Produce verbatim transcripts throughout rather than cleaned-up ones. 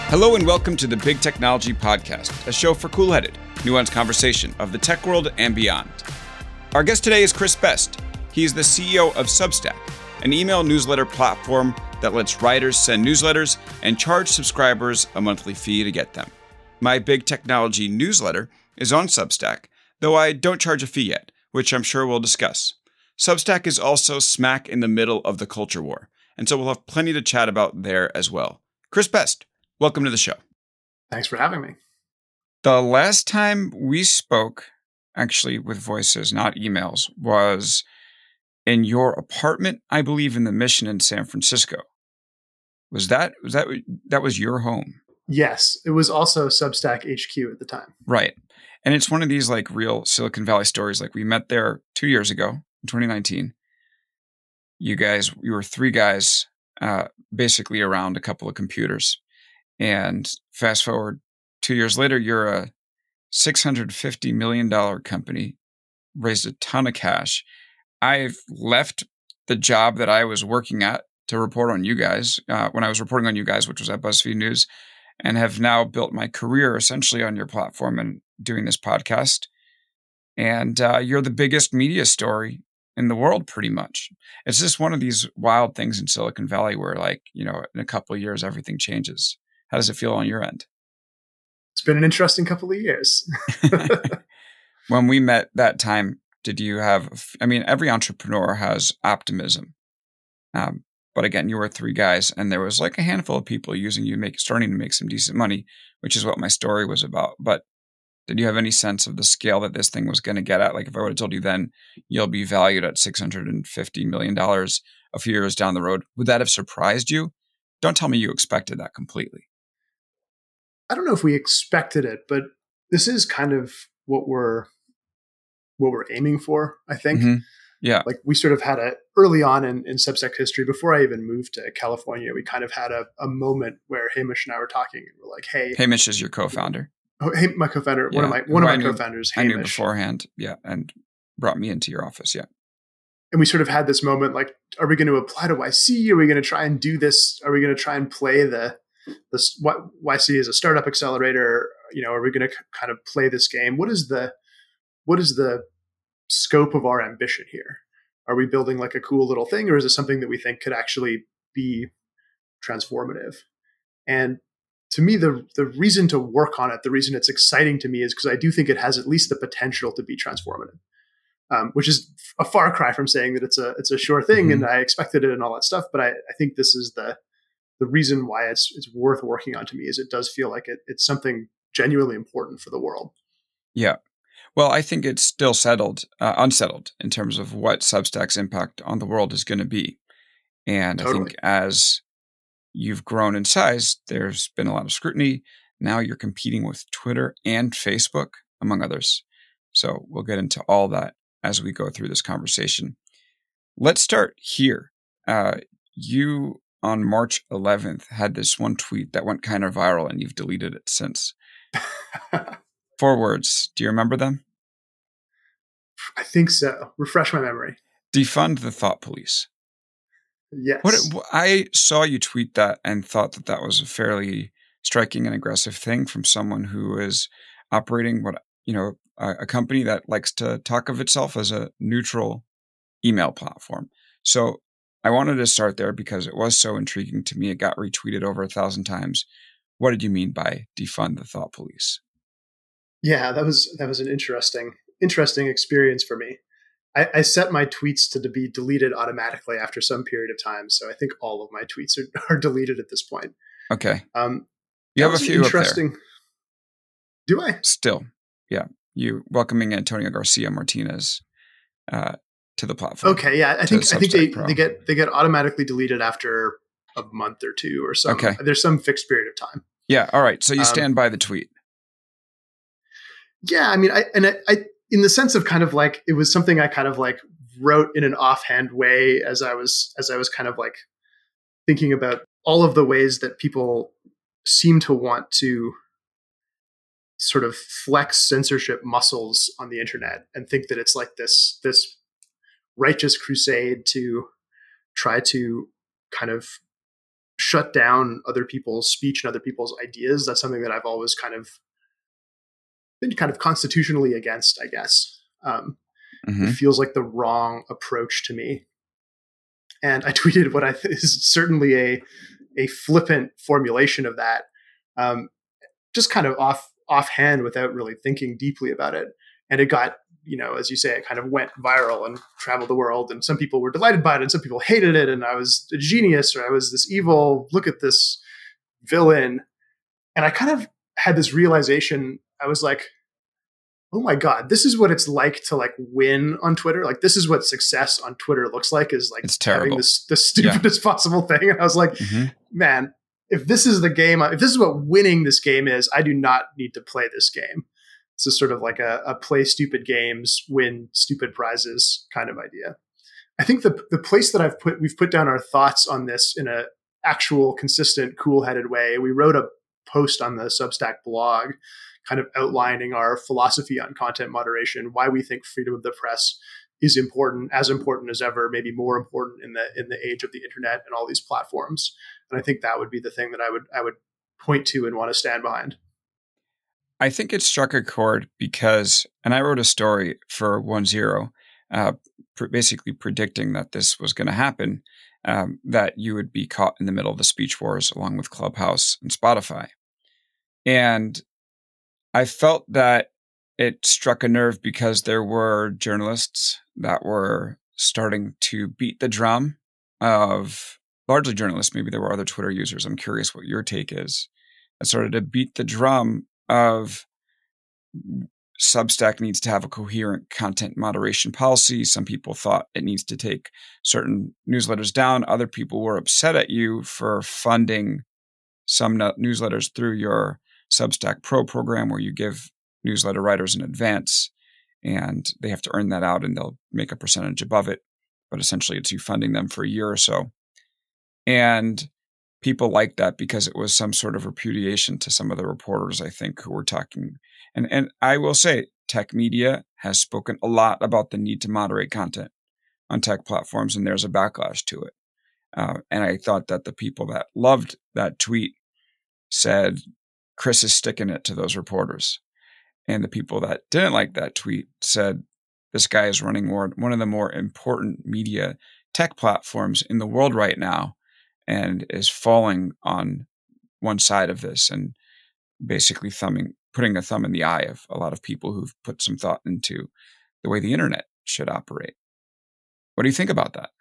Hello and welcome to the Big Technology Podcast, a show for cool-headed, nuanced conversation of the tech world and beyond. Our guest today is Chris Best. He's the C E O of Substack, an email newsletter platform that lets writers send newsletters and charge subscribers a monthly fee to get them. My Big Technology newsletter is on Substack, though I don't charge a fee yet, which I'm sure we'll discuss. Substack is also smack in the middle of the culture war, and so we'll have plenty to chat about there as well. Chris Best, welcome to the show. Thanks for having me. The last time we spoke, actually with voices, not emails, was in your apartment, I believe, in the Mission in San Francisco. Was that was that that was your home? Yes, it was also Substack H Q at the time. Right, and it's one of these like real Silicon Valley stories. Like we met there two years ago in twenty nineteen. You guys, you were three guys, uh, basically around a couple of computers. And fast forward two years later, you're a six hundred fifty million dollars company, raised a ton of cash. I've left the job that I was working at to report on you guys, uh, when I was reporting on you guys, which was at BuzzFeed News, and have now built my career essentially on your platform and doing this podcast. And uh, you're the biggest media story in the world, pretty much. It's just one of these wild things in Silicon Valley where, like, you know, in a couple of years, everything changes. How does it feel on your end? It's been an interesting couple of years. When we met that time, did you have, I mean, every entrepreneur has optimism. Um, but again, you were three guys and there was like a handful of people using you, make, starting to make some decent money, which is what my story was about. But did you have any sense of the scale that this thing was going to get at? Like if I would have told you then you'll be valued at six hundred fifty million dollars a few years down the road, would that have surprised you? Don't tell me you expected that completely. I don't know if we expected it, but this is kind of what we're what we're aiming for, I think. Mm-hmm. Yeah. Like we sort of had a early on in, in Substack history, before I even moved to California, we kind of had a, a moment where Hamish and I were talking and we're like, hey. Hamish is your co-founder. Oh, hey, my co-founder, Yeah. one of my one Who of I my knew, co-founders, I Hamish. knew beforehand, yeah, and brought me into your office, yeah. And we sort of had this moment like, are we going to apply to Y C? Are we going to try and do this? Are we going to try and play the this what Y C is a startup accelerator? You know, are we going to kind of play this game? What is the what is the scope of our ambition here? Are we building like a cool little thing, or is it something that we think could actually be transformative? And to me, the the reason to work on it, the reason it's exciting to me is because I do think it has at least the potential to be transformative, um, which is a far cry from saying that it's a it's a sure thing mm-hmm. and I expected it and all that stuff. But I, I think this is the the reason why it's it's worth working on to me is it does feel like it it's something genuinely important for the world. Yeah. Well, I think it's still settled, uh, unsettled in terms of what Substack's impact on the world is going to be. And totally. I think as you've grown in size, there's been a lot of scrutiny. Now you're competing with Twitter and Facebook, among others. So we'll get into all that as we go through this conversation. Let's start here. Uh, you, on March eleventh, had this one tweet that went kind of viral, and you've deleted it since. Four words. Do you remember them? I think so. Refresh my memory. Defund the thought police. Yes. What, I saw you tweet that and thought that that was a fairly striking and aggressive thing from someone who is operating what, you know, a, a company that likes to talk of itself as a neutral email platform. So I wanted to start there because it was so intriguing to me. It got retweeted over a thousand times. What did you mean by defund the thought police? Yeah, that was that was an interesting interesting experience for me. I, I set my tweets to be deleted automatically after some period of time, so I think all of my tweets are, are deleted at this point. Okay. Um, you have a few interesting. Up there. Do I? Still, yeah. You welcoming Antonio Garcia Martinez uh, to the platform. Okay, yeah. I think I think they, they get they get automatically deleted after a month or two or so. Okay. There's some fixed period of time. Yeah. All right. So you stand um, by the tweet. Yeah. I mean, I and I, I in the sense of kind of like it was something I kind of like wrote in an offhand way as I was as I was kind of like thinking about all of the ways that people seem to want to sort of flex censorship muscles on the internet and think that it's like this this righteous crusade to try to kind of shut down other people's speech and other people's ideas. That's something that I've always kind of been kind of constitutionally against, I guess. Um, mm-hmm. It feels like the wrong approach to me. And I tweeted what I th- is certainly a a flippant formulation of that, um, just kind of off offhand without really thinking deeply about it. And it got, you know, as you say, it kind of went viral and traveled the world. And some people were delighted by it, and some people hated it. And I was a genius, or I was this evil. Look at this villain. And I kind of had this realization. I was like, oh my God, this is what it's like to like win on Twitter. Like, this is what success on Twitter looks like, is like it's terrible. Having this the stupidest yeah. possible thing. And I was like, mm-hmm. man, if this is the game, if this is what winning this game is, I do not need to play this game. It's just sort of like a, a play stupid games, win stupid prizes kind of idea. I think the the place that I've put, we've put down our thoughts on this in a actual, consistent, cool-headed way. We wrote a post on the Substack blog kind of outlining our philosophy on content moderation, why we think freedom of the press is important, as important as ever, maybe more important in the in the age of the internet and all these platforms. And I think that would be the thing that I would I would point to and want to stand behind. I think it struck a chord because, and I wrote a story for one zero, uh, pr- basically predicting that this was going to happen, um, that you would be caught in the middle of the speech wars along with Clubhouse and Spotify. And I felt that it struck a nerve because there were journalists that were starting to beat the drum of, largely journalists, maybe there were other Twitter users, I'm curious what your take is, that started to beat the drum of Substack needs to have a coherent content moderation policy. Some people thought it needs to take certain newsletters down. Other people were upset at you for funding some newsletters through your Substack Pro program, where you give newsletter writers an advance and they have to earn that out and they'll make a percentage above it. But essentially it's you funding them for a year or so. And people liked that because it was some sort of repudiation to some of the reporters, I think, who were talking. And, and I will say tech media has spoken a lot about the need to moderate content on tech platforms, and there's a backlash to it. Uh, and I thought that the people that loved that tweet said, Chris is sticking it to those reporters. And the people that didn't like that tweet said, this guy is running more, one of the more important media tech platforms in the world right now and is falling on one side of this and basically thumbing, putting a thumb in the eye of a lot of people who've put some thought into the way the internet should operate. What do you think about that?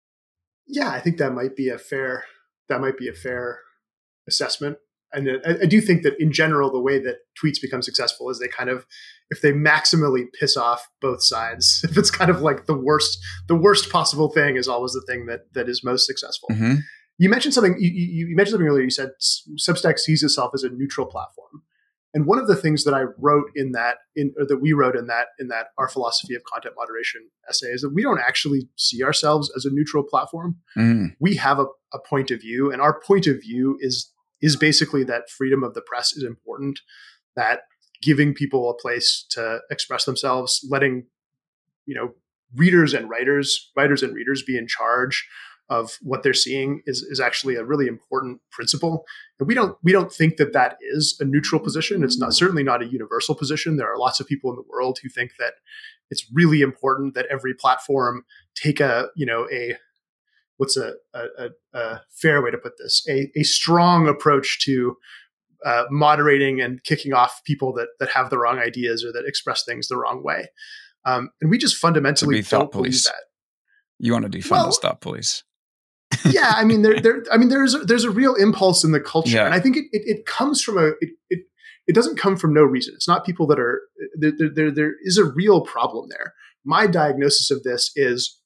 Yeah, I think that might be a fair, that might be a fair assessment. And I, I do think that in general, the way that tweets become successful is they kind of, if they maximally piss off both sides, if it's kind of like the worst, the worst possible thing is always the thing that that is most successful. Mm-hmm. You mentioned something, you, you, you mentioned something earlier. You said Substack sees itself as a neutral platform. And one of the things that I wrote in that, in or that we wrote in that, in that Our Philosophy of Content Moderation essay is that we don't actually see ourselves as a neutral platform. Mm. We have a, a point of view, and our point of view is is basically that freedom of the press is important, that giving people a place to express themselves, letting, you know, readers and writers, writers and readers be in charge of what they're seeing is, is actually a really important principle. And we don't, we don't think that that is a neutral position. It's not, certainly not a universal position. There are lots of people in the world who think that it's really important that every platform take a, you know, a, what's a, a, a fair way to put this, a, a strong approach to uh, moderating and kicking off people that that have the wrong ideas or that express things the wrong way. Um, and we just fundamentally don't believe that. You want to defund well, the thought police. yeah, I mean, there, there, I mean, there's a, there's a real impulse in the culture, yeah. and I think it, it it comes from a it, it it doesn't come from no reason. It's not people that are there. There, there is a real problem there. My diagnosis of this is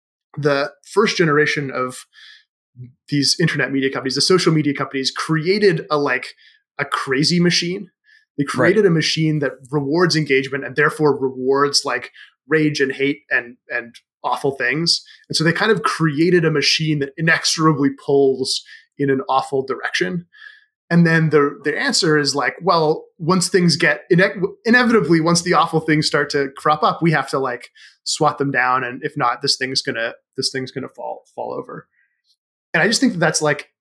the first generation of these internet media companies, the social media companies, created a like a crazy machine. They created right. a machine that rewards engagement and therefore rewards like rage and hate and and awful things. And so they kind of created a machine that inexorably pulls in an awful direction. And then the the answer is like, well, once things get ine- inevitably, once the awful things start to crop up, we have to like swat them down. And if not, this thing's gonna this thing's gonna fall fall over. And I just think that that's like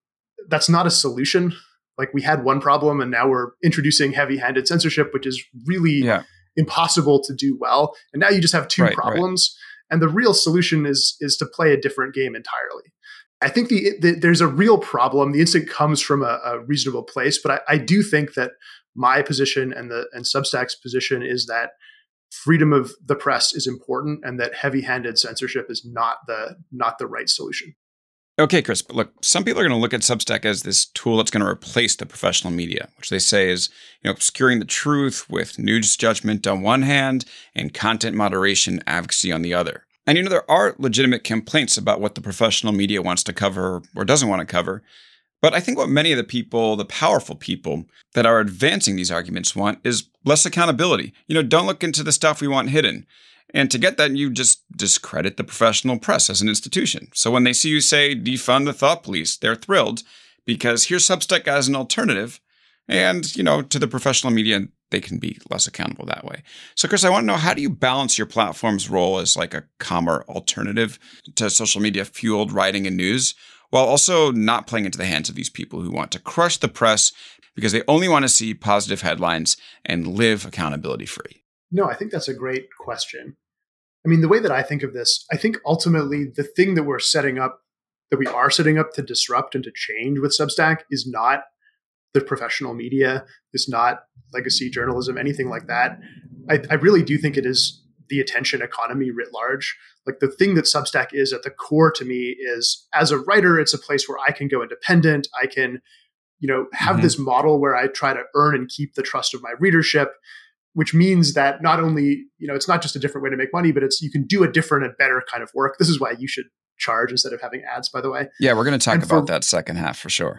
that's not a solution. Like we had one problem and now we're introducing heavy-handed censorship, which is really Yeah. impossible to do well. And now you just have two Right, problems. And the real solution is is to play a different game entirely. I think the, the there's a real problem. The instinct comes from a, a reasonable place, but I, I do think that my position and the and Substack's position is that freedom of the press is important, and that heavy-handed censorship is not the not the right solution. Okay, Chris, but look, some people are going to look at Substack as this tool that's going to replace the professional media, which they say is, you know, obscuring the truth with news judgment on one hand and content moderation advocacy on the other. And, you know, there are legitimate complaints about what the professional media wants to cover or doesn't want to cover. But I think what many of the people, the powerful people that are advancing these arguments want is less accountability. You know, don't look into the stuff we want hidden. And to get that, you just discredit the professional press as an institution. So when they see you say, defund the thought police, they're thrilled because here's Substack as an alternative. And, you know, to the professional media, they can be less accountable that way. So, Chris, I want to know, how do you balance your platform's role as like a calmer alternative to social media fueled writing and news, while also not playing into the hands of these people who want to crush the press because they only want to see positive headlines and live accountability free? No, I think that's a great question. I mean, the way that I think of this, I think ultimately the thing that we're setting up, that we are setting up to disrupt and to change with Substack is not the professional media, is not legacy journalism, anything like that. I, I really do think it is the attention economy writ large. Like the thing that Substack is at the core to me is, as a writer, it's a place where I can go independent. I can, you know, have mm-hmm. this model where I try to earn and keep the trust of my readership, which means that not only, you know, it's not just a different way to make money, but it's, you can do a different and better kind of work. This is why you should charge instead of having ads, by the way. Yeah, we're going to talk and about for, that second half for sure.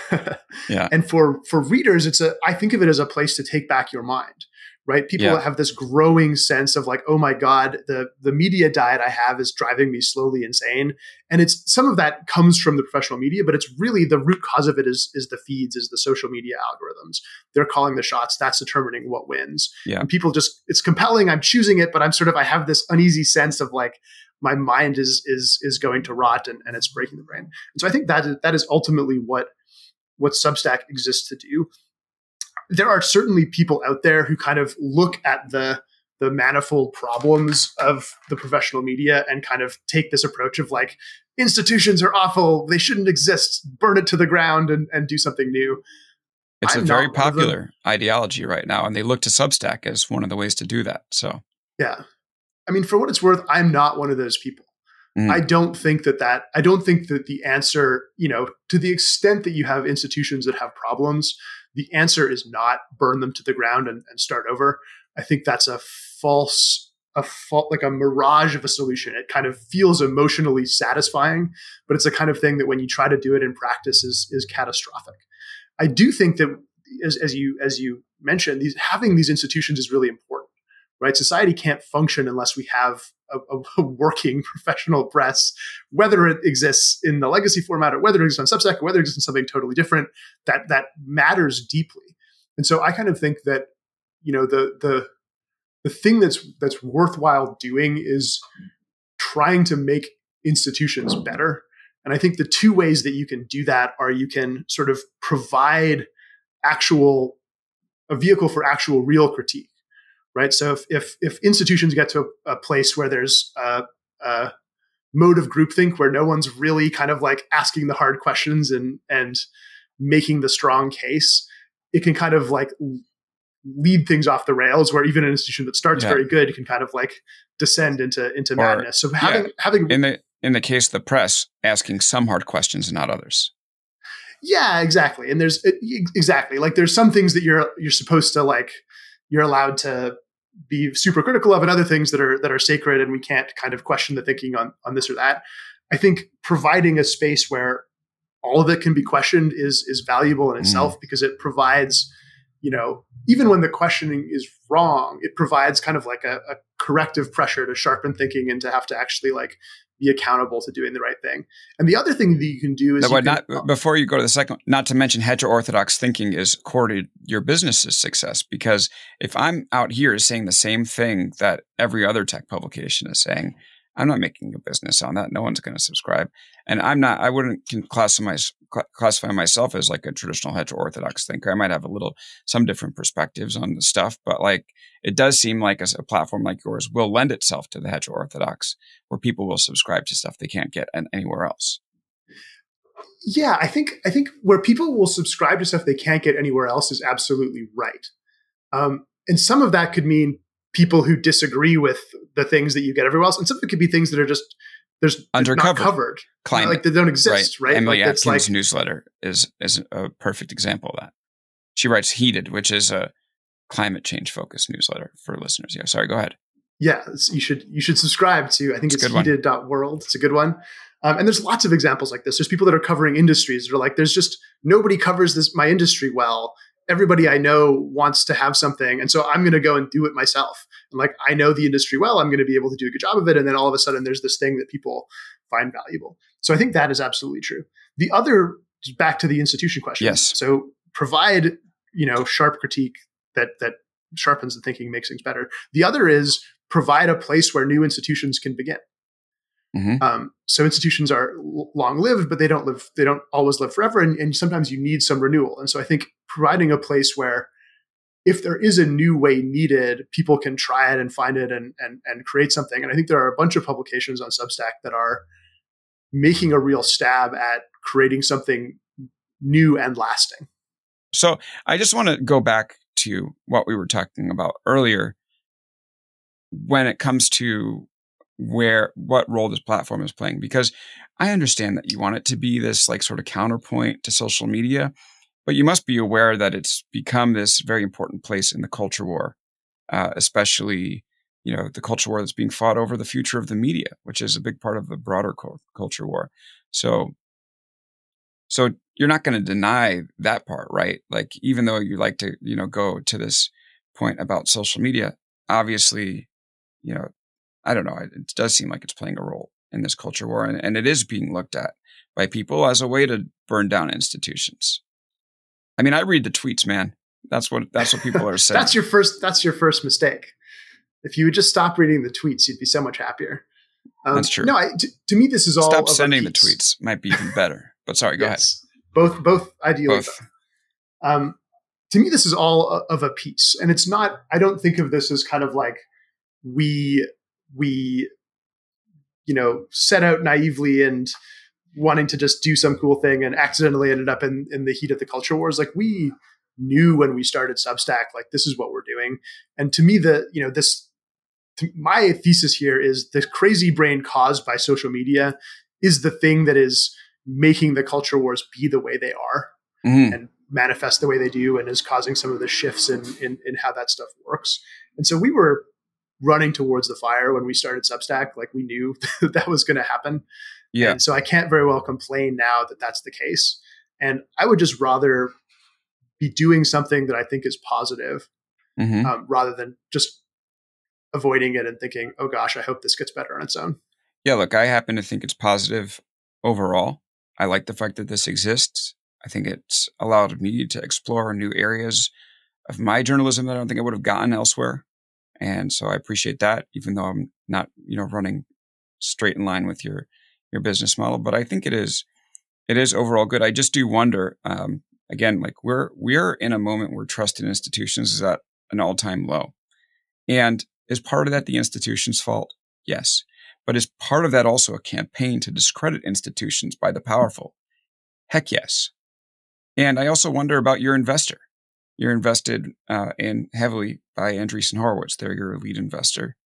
Yeah. And for, for readers, it's a, I think of it as a place to take back your mind, right? People yeah. have this growing sense of like, oh my God, the, the media diet I have is driving me slowly insane. And it's, some of that comes from the professional media, but it's really the root cause of it is, is the feeds, is the social media algorithms. They're calling the shots. That's determining what wins. Yeah. And people just, it's compelling. I'm choosing it, but I'm sort of, I have this uneasy sense of like, my mind is, is, is going to rot and, and it's breaking the brain. And so I think that is, that is ultimately what, what Substack exists to do. There are certainly people out there who kind of look at the the manifold problems of the professional media and kind of take this approach of like, institutions are awful, they shouldn't exist, burn it to the ground and, and do something new. It's I'm a very not one of them. popular ideology right now, and they look to Substack as one of the ways to do that. So, yeah. I mean, for what it's worth, I'm not one of those people. Mm. I don't think that that, I don't think that the answer, you know, to the extent that you have institutions that have problems, the answer is not burn them to the ground and, and start over. I think that's a false, a fault, like a mirage of a solution. It kind of feels emotionally satisfying, but it's the kind of thing that when you try to do it in practice is, is catastrophic. I do think that as, as you, as you mentioned, these, having these institutions is really important, right? Society can't function unless we have a, a working professional press, whether it exists in the legacy format or whether it exists on Substack or whether it exists in something totally different. That that matters deeply. And so I kind of think that, you know, the the the thing that's that's worthwhile doing is trying to make institutions better. And I think the two ways that you can do that are you can sort of provide actual a vehicle for actual real critique. Right. So if, if, if institutions get to a, a place where there's a, a mode of groupthink where no one's really kind of like asking the hard questions and, and making the strong case, it can kind of like lead things off the rails where even an institution that starts yeah. very good can kind of like descend into, into or, madness. So having, yeah. having in the, in the case of the press, asking some hard questions and not others. Yeah, exactly. And there's exactly like, there's some things that you're, you're supposed to like, you're allowed to be super critical of, and other things that are that are sacred, and we can't kind of question the thinking on on this or that. I think providing a space where all of it can be questioned is is valuable in itself mm. because it provides, you know, even when the questioning is wrong, it provides kind of like a, a corrective pressure to sharpen thinking and to have to actually like be accountable to doing the right thing. And the other thing that you can do is no, you can, not, uh, before you go to the second, not to mention heteroorthodox thinking is core to your business's success. Because if I'm out here saying the same thing that every other tech publication is saying, I'm not making a business on that. No one's going to subscribe. And I'm not, I wouldn't classify, classify myself as like a traditional hetero-orthodox thinker. I might have a little, some different perspectives on the stuff, but like, it does seem like a, a platform like yours will lend itself to the hetero-orthodox, where people will subscribe to stuff they can't get anywhere else. Yeah, I think, I think where people will subscribe to stuff they can't get anywhere else is absolutely right. Um, and some of that could mean people who disagree with the things that you get everywhere else. And some of it could be things that are just, there's undercovered, not covered. Climate. Like they don't exist, right? right? Emily like, Atkins' like, newsletter is, is a perfect example of that. She writes Heated, which is a climate change focused newsletter for listeners. Yeah. Sorry, go ahead. Yeah. You should, you should subscribe to, I think it's, it's heated dot world. It's a good one. Um, and there's lots of examples like this. There's people that are covering industries that are like, there's just nobody covers this, my industry well. Everybody I know wants to have something. And so I'm going to go and do it myself. And like, I know the industry well, I'm going to be able to do a good job of it. And then all of a sudden there's this thing that people find valuable. So I think that is absolutely true. The other, back to the institution question. Yes. So provide, you know, sharp critique that, that sharpens the thinking, makes things better. The other is provide a place where new institutions can begin. Mm-hmm. Um, so institutions are l- long-lived, but they don't live. They don't always live forever, and, and sometimes you need some renewal. And so I think providing a place where, if there is a new way needed, people can try it and find it and and and create something. And I think there are a bunch of publications on Substack that are making a real stab at creating something new and lasting. So I just want to go back to what we were talking about earlier when it comes to where, what role this platform is playing, because I understand that you want it to be this like sort of counterpoint to social media, but you must be aware that it's become this very important place in the culture war, uh, especially, you know, the culture war that's being fought over the future of the media, which is a big part of the broader co- culture war. So, so you're not going to deny that part, right? Like, even though you like to, you know, go to this point about social media, obviously, you know, I don't know. It does seem like it's playing a role in this culture war, and, and it is being looked at by people as a way to burn down institutions. I mean, I read the tweets, man. That's what that's what people are saying. that's your first. That's your first mistake. If you would just stop reading the tweets, you'd be so much happier. Um, that's true. No, I, t- to me, this is all. Stop sending the tweets. Might be even better. But sorry, go yes. ahead. Both, both ideally. Both. Um, to me, this is all of a piece, and it's not. I don't think of this as kind of like we. we, you know, set out naively and wanting to just do some cool thing and accidentally ended up in, in the heat of the culture wars. Like, we knew when we started Substack, like, this is what we're doing. And to me, the, you know, this, to, my thesis here is the crazy brain caused by social media is the thing that is making the culture wars be the way they are mm-hmm. and manifest the way they do, and is causing some of the shifts in, in, in how that stuff works. And so we were running towards the fire when we started Substack. Like, we knew that, that was going to happen. Yeah. And so I can't very well complain now that that's the case. And I would just rather be doing something that I think is positive mm-hmm. um, rather than just avoiding it and thinking, oh gosh, I hope this gets better on its own. Yeah. Look, I happen to think it's positive overall. I like the fact that this exists. I think it's allowed me to explore new areas of my journalism that I don't think I would have gotten elsewhere. And so I appreciate that, even though I'm not, you know, running straight in line with your, your business model. But I think it is, it is overall good. I just do wonder, um, again, like we're, we're in a moment where trust in institutions is at an all time low. And is part of that the institution's fault? Yes. But is part of that also a campaign to discredit institutions by the powerful? Heck yes. And I also wonder about your investor. You're invested uh, in heavily by Andreessen Horowitz. They're your lead investor.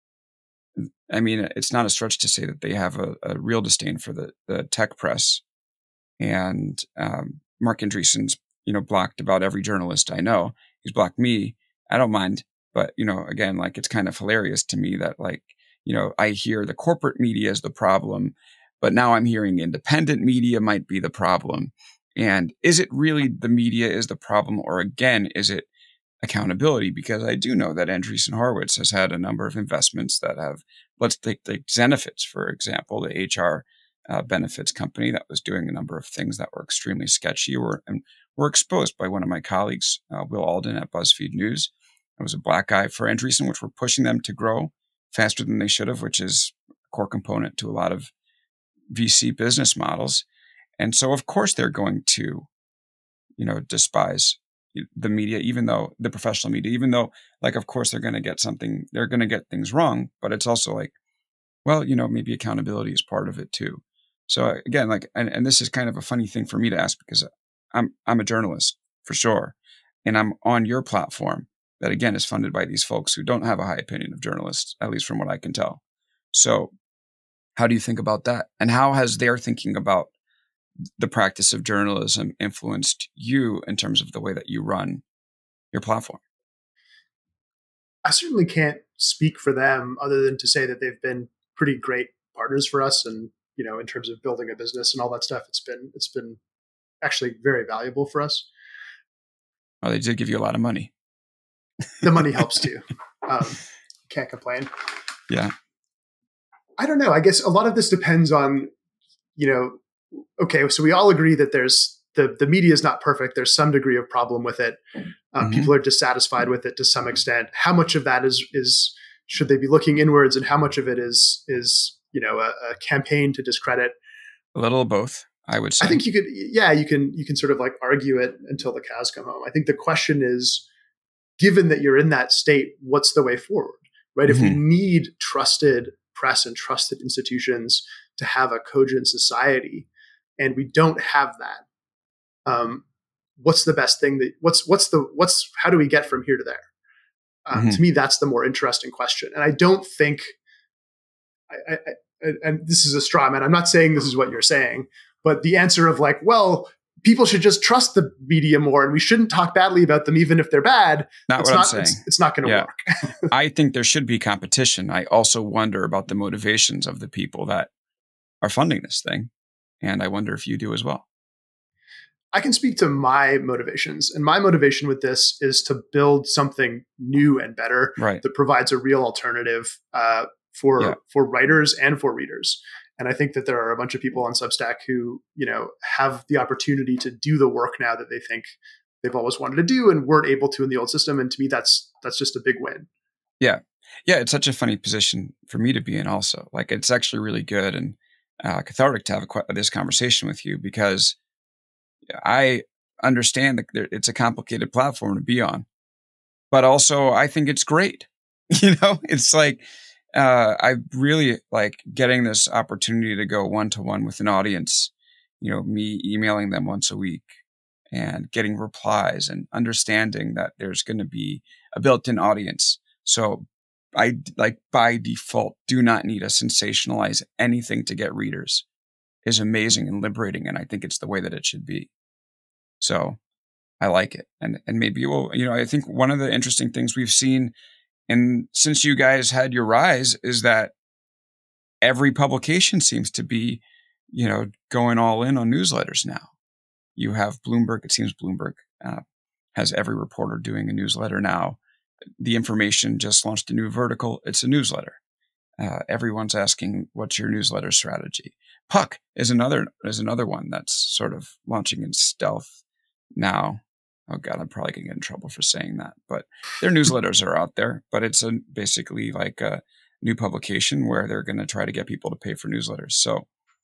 I mean, it's not a stretch to say that they have a, a real disdain for the, the tech press. And um, Marc Andreessen's, you know, blocked about every journalist I know. He's blocked me. I don't mind. But, you know, again, like, it's kind of hilarious to me that, like, you know, I hear the corporate media is the problem, but now I'm hearing independent media might be the problem. And is it really the media is the problem, or again, is it accountability? Because I do know that Andreessen Horowitz has had a number of investments that have, let's take the Zenefits, for example, the H R uh, benefits company that was doing a number of things that were extremely sketchy or, and were exposed by one of my colleagues, uh, Will Alden at BuzzFeed News. I was a black guy for Andreessen, which were pushing them to grow faster than they should have, which is core component to a lot of V C business models. And so, of course, they're going to, you know, despise the media, even though the professional media, even though, like, of course, they're going to get something, they're going to get things wrong. But it's also like, well, you know, maybe accountability is part of it too. So again, like, and, and this is kind of a funny thing for me to ask because I'm I'm a journalist for sure, and I'm on your platform that again is funded by these folks who don't have a high opinion of journalists, at least from what I can tell. So, how do you think about that, and how has their thinking about the practice of journalism influenced you in terms of the way that you run your platform? I certainly can't speak for them other than to say that they've been pretty great partners for us, and you know, in terms of building a business and all that stuff, it's been it's been actually very valuable for us. Well, they did give you a lot of money. The money helps too. Um, can't complain. Yeah. I don't know. I guess a lot of this depends on, you know, okay, so we all agree that there's the, the media is not perfect. There's some degree of problem with it. Um, mm-hmm. People are dissatisfied with it to some extent. How much of that is, is should they be looking inwards, and how much of it is, is you know, a, a campaign to discredit? A little of both, I would say. I think you could, yeah, you can, you can sort of like argue it until the cows come home. I think the question is, given that you're in that state, what's the way forward, right? Mm-hmm. If we need trusted press and trusted institutions to have a cogent society, and we don't have that, um, what's the best thing that, what's, what's the, what's, how do we get from here to there? Um, mm-hmm. To me, that's the more interesting question. And I don't think, I, I, I, and this is a straw man, I'm not saying this is what you're saying, but the answer of like, well, people should just trust the media more and we shouldn't talk badly about them even if they're bad. Not it's what not, I'm saying. It's, it's not going to yeah. work. I think there should be competition. I also wonder about the motivations of the people that are funding this thing. And I wonder if you do as well. I can speak to my motivations. And my motivation with this is to build something new and better right. that provides a real alternative uh, for yeah. for writers and for readers. And I think that there are a bunch of people on Substack who, you know, have the opportunity to do the work now that they think they've always wanted to do and weren't able to in the old system. And to me, that's that's just a big win. Yeah. Yeah. It's such a funny position for me to be in also. Like, it's actually really good and uh, cathartic to have a, this conversation with you, because I understand that it's a complicated platform to be on, but also I think it's great. You know, it's like, uh, I really like getting this opportunity to go one to one with an audience, you know, me emailing them once a week and getting replies and understanding that there's going to be a built-in audience. So I, like, by default, do not need to sensationalize anything to get readers is amazing and liberating. And I think it's the way that it should be. So I like it. And, and maybe we'll, you know, I think one of the interesting things we've seen, and since you guys had your rise, is that every publication seems to be, you know, going all in on newsletters now. You have Bloomberg, it seems Bloomberg uh, has every reporter doing a newsletter now. The Information just launched a new vertical. It's a newsletter. Uh, everyone's asking, what's your newsletter strategy? Puck is another, is another one that's sort of launching in stealth now. Oh God, I'm probably going to get in trouble for saying that, but their newsletters are out there, but it's a, basically like a new publication where they're going to try to get people to pay for newsletters. So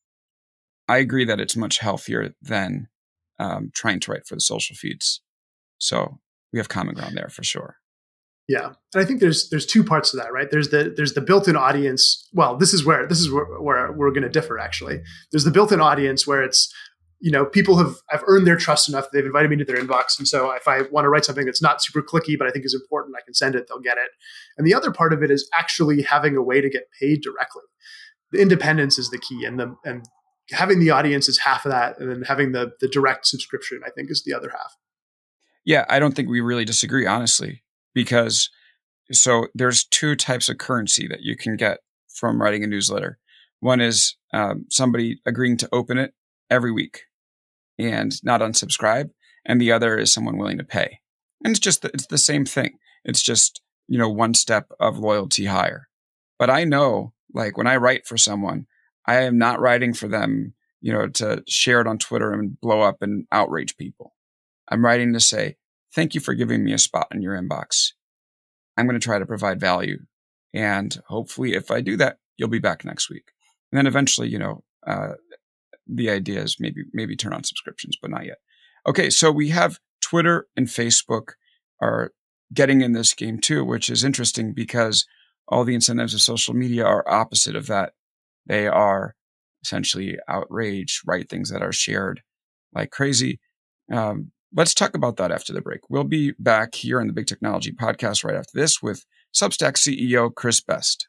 I agree that it's much healthier than um, trying to write for the social feeds. So we have common ground there for sure. Yeah. And I think there's, there's two parts to that, right? There's the, there's the built-in audience. Well, this is where, this is where, where we're going to differ actually. There's the built-in audience where it's, you know, people have, have earned their trust enough that they've invited me to their inbox. And so if I want to write something that's not super clicky, but I think is important, I can send it, they'll get it. And the other part of it is actually having a way to get paid directly. The independence is the key. And the, and having the audience is half of that. And then having the, the direct subscription, I think, is the other half. Yeah. I don't think we really disagree, honestly, because so there's two types of currency that you can get from writing a newsletter. One is um, somebody agreeing to open it every week and not unsubscribe. And the other is someone willing to pay. And it's just, it's the same thing. It's just, you know, one step of loyalty higher. But I know, like, when I write for someone, I am not writing for them, you know, to share it on Twitter and blow up and outrage people. I'm writing to say, thank you for giving me a spot in your inbox. I'm going to try to provide value. And hopefully if I do that, you'll be back next week. And then eventually, you know, uh, the idea is maybe maybe turn on subscriptions, but not yet. Okay, so we have Twitter and Facebook are getting in this game too, which is interesting because all the incentives of social media are opposite of that. They are essentially outrage, right? Things that are shared like crazy. Um, let's talk about that after the break. We'll be back here on the Big Technology Podcast right after this with Substack C E O Chris Best.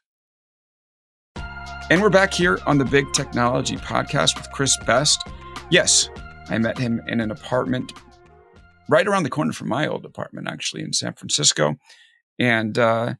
And we're back here on the Big Technology Podcast with Chris Best. Yes, I met him in an apartment right around the corner from my old apartment, actually, in San Francisco. And uh,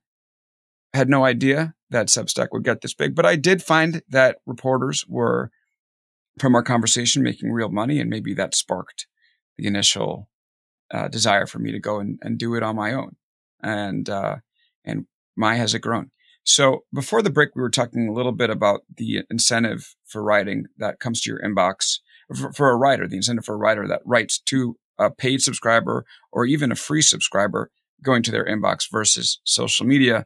had no idea that Substack would get this big. But I did find that reporters were, from our conversation, making real money. And maybe that sparked the initial uh, desire for me to go and, and do it on my own. And uh, and my has it grown. So before the break, we were talking a little bit about the incentive for writing that comes to your inbox. For, for a writer, the incentive for a writer that writes to a paid subscriber or even a free subscriber going to their inbox versus social media.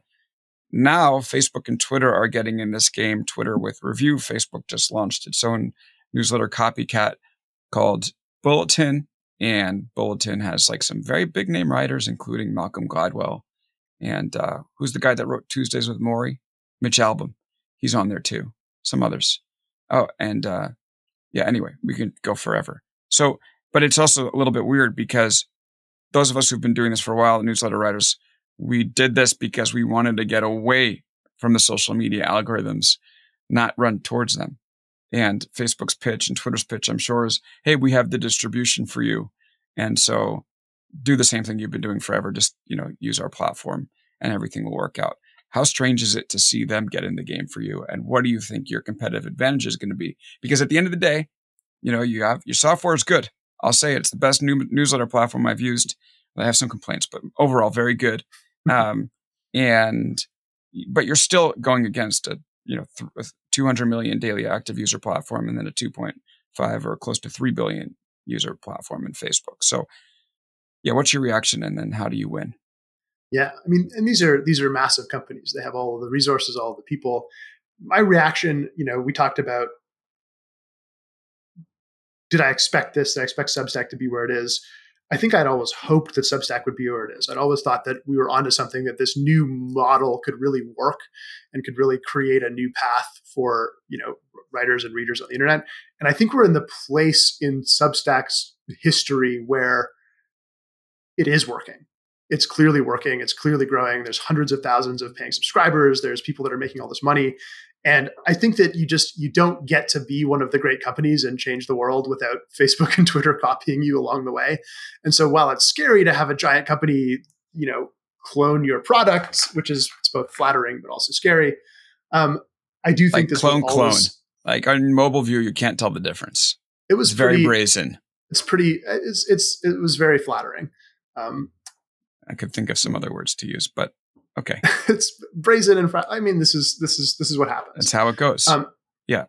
Now, Facebook and Twitter are getting in this game. Twitter with Review. Facebook just launched its own newsletter copycat called Bulletin. And Bulletin has like some very big name writers, including Malcolm Gladwell. And uh, who's the guy that wrote Tuesdays with Morrie? Mitch Albom. He's on there too. Some others. Oh, and uh, yeah, anyway, we can go forever. So, but it's also a little bit weird because those of us who've been doing this for a while, newsletter writers, we did this because we wanted to get away from the social media algorithms, not run towards them. And Facebook's pitch and Twitter's pitch, I'm sure, is, hey, we have the distribution for you. And so do the same thing you've been doing forever. Just, you know, use our platform and everything will work out. How strange is it to see them get in the game for you? And what do you think your competitive advantage is going to be? Because at the end of the day, you know, you have your software is good. I'll say it's the best new newsletter platform I've used. I have some complaints, but overall very good. Um, and, but you're still going against a, you know, th- two hundred million daily active user platform and then a two point five or close to three billion user platform in Facebook. So yeah, what's your reaction? And then how do you win? Yeah. I mean, and these are, these are massive companies. They have all of the resources, all of the people. My reaction, you know, we talked about, did I expect this? Did I expect Substack to be where it is? I think I'd always hoped that Substack would be where it is. I'd always thought that we were onto something, that this new model could really work and could really create a new path for, you know, writers and readers on the internet. And I think we're in the place in Substack's history where it is working. It's clearly working. It's clearly growing. There's hundreds of thousands of paying subscribers. There's people that are making all this money. And I think that you just, you don't get to be one of the great companies and change the world without Facebook and Twitter copying you along the way. And so while it's scary to have a giant company, you know, clone your product, which is, it's both flattering, but also scary. Um, I do think like this clone, always, clone. Like on mobile view, you can't tell the difference. It was it's very pretty, brazen. It's pretty, it's, it's, it was very flattering. Um, I could think of some other words to use, but okay. It's brazen and fr- I mean, this is this is this is what happens. That's how it goes. Um, yeah,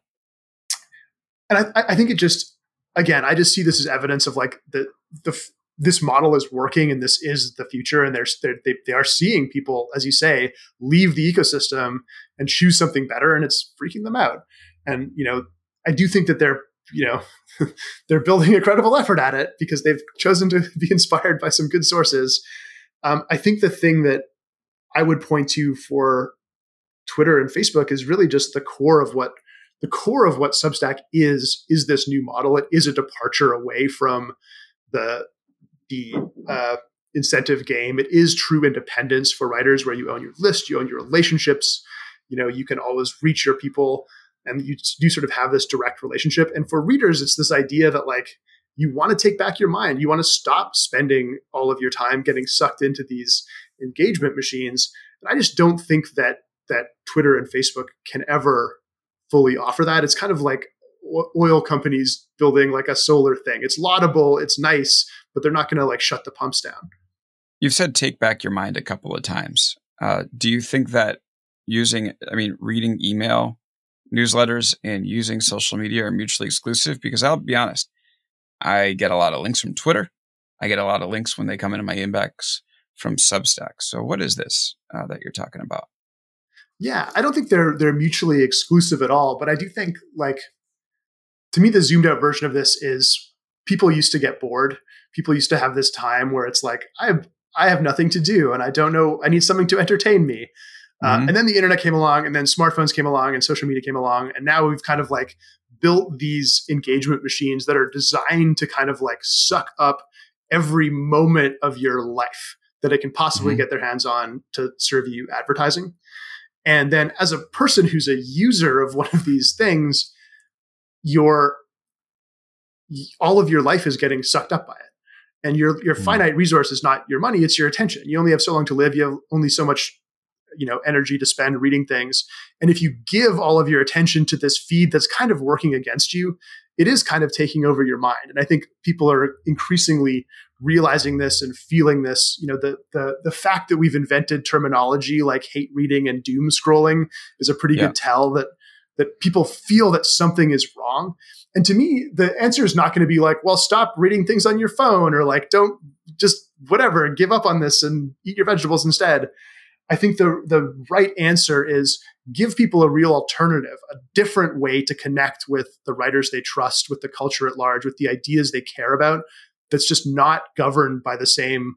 and I, I think it just, again, I just see this as evidence of like the the this model is working and this is the future. And they're, they're they they are seeing people, as you say, leave the ecosystem and choose something better, and it's freaking them out. And you know, I do think that they're you know they're building a credible effort at it because they've chosen to be inspired by some good sources. Um, I think the thing that I would point to for Twitter and Facebook is really just the core of what the core of what Substack is, is this new model. It is a departure away from the, the uh, incentive game. It is true independence for writers where you own your list, you own your relationships. You know, you can always reach your people and you do sort of have this direct relationship. And for readers, it's this idea that like, you want to take back your mind. You want to stop spending all of your time getting sucked into these engagement machines. And I just don't think that that Twitter and Facebook can ever fully offer that. It's kind of like oil companies building like a solar thing. It's laudable, it's nice, but they're not going to like shut the pumps down. You've said take back your mind a couple of times. Uh, do you think that using, I mean, reading email newsletters and using social media are mutually exclusive? Because I'll be honest, I get a lot of links from Twitter. I get a lot of links when they come into my inbox from Substack. So what is this uh, that you're talking about? Yeah, I don't think they're they're mutually exclusive at all, but I do think, like, to me, the zoomed out version of this is people used to get bored. People used to have this time where it's like, I have, I have nothing to do and I don't know, I need something to entertain me. Uh, Mm-hmm. and then the internet came along, and then smartphones came along, and social media came along, and now we've kind of like built these engagement machines that are designed to kind of like suck up every moment of your life that it can possibly Mm-hmm. get their hands on to serve you advertising. And then as a person who's a user of one of these things, your all of your life is getting sucked up by it. And your your Mm-hmm. finite resource is not your money, it's your attention. You only have so long to live. You have only so much, you know, energy to spend reading things. And if you give all of your attention to this feed that's kind of working against you, it is kind of taking over your mind. And I think people are increasingly realizing this and feeling this. You know, the the the fact that we've invented terminology like hate reading and doom scrolling is a pretty Yeah. good tell that that people feel that something is wrong. And to me, the answer is not going to be like, well, stop reading things on your phone, or like, don't just whatever, give up on this and eat your vegetables instead. I think the the right answer is give people a real alternative, a different way to connect with the writers they trust, with the culture at large, with the ideas they care about, that's just not governed by the same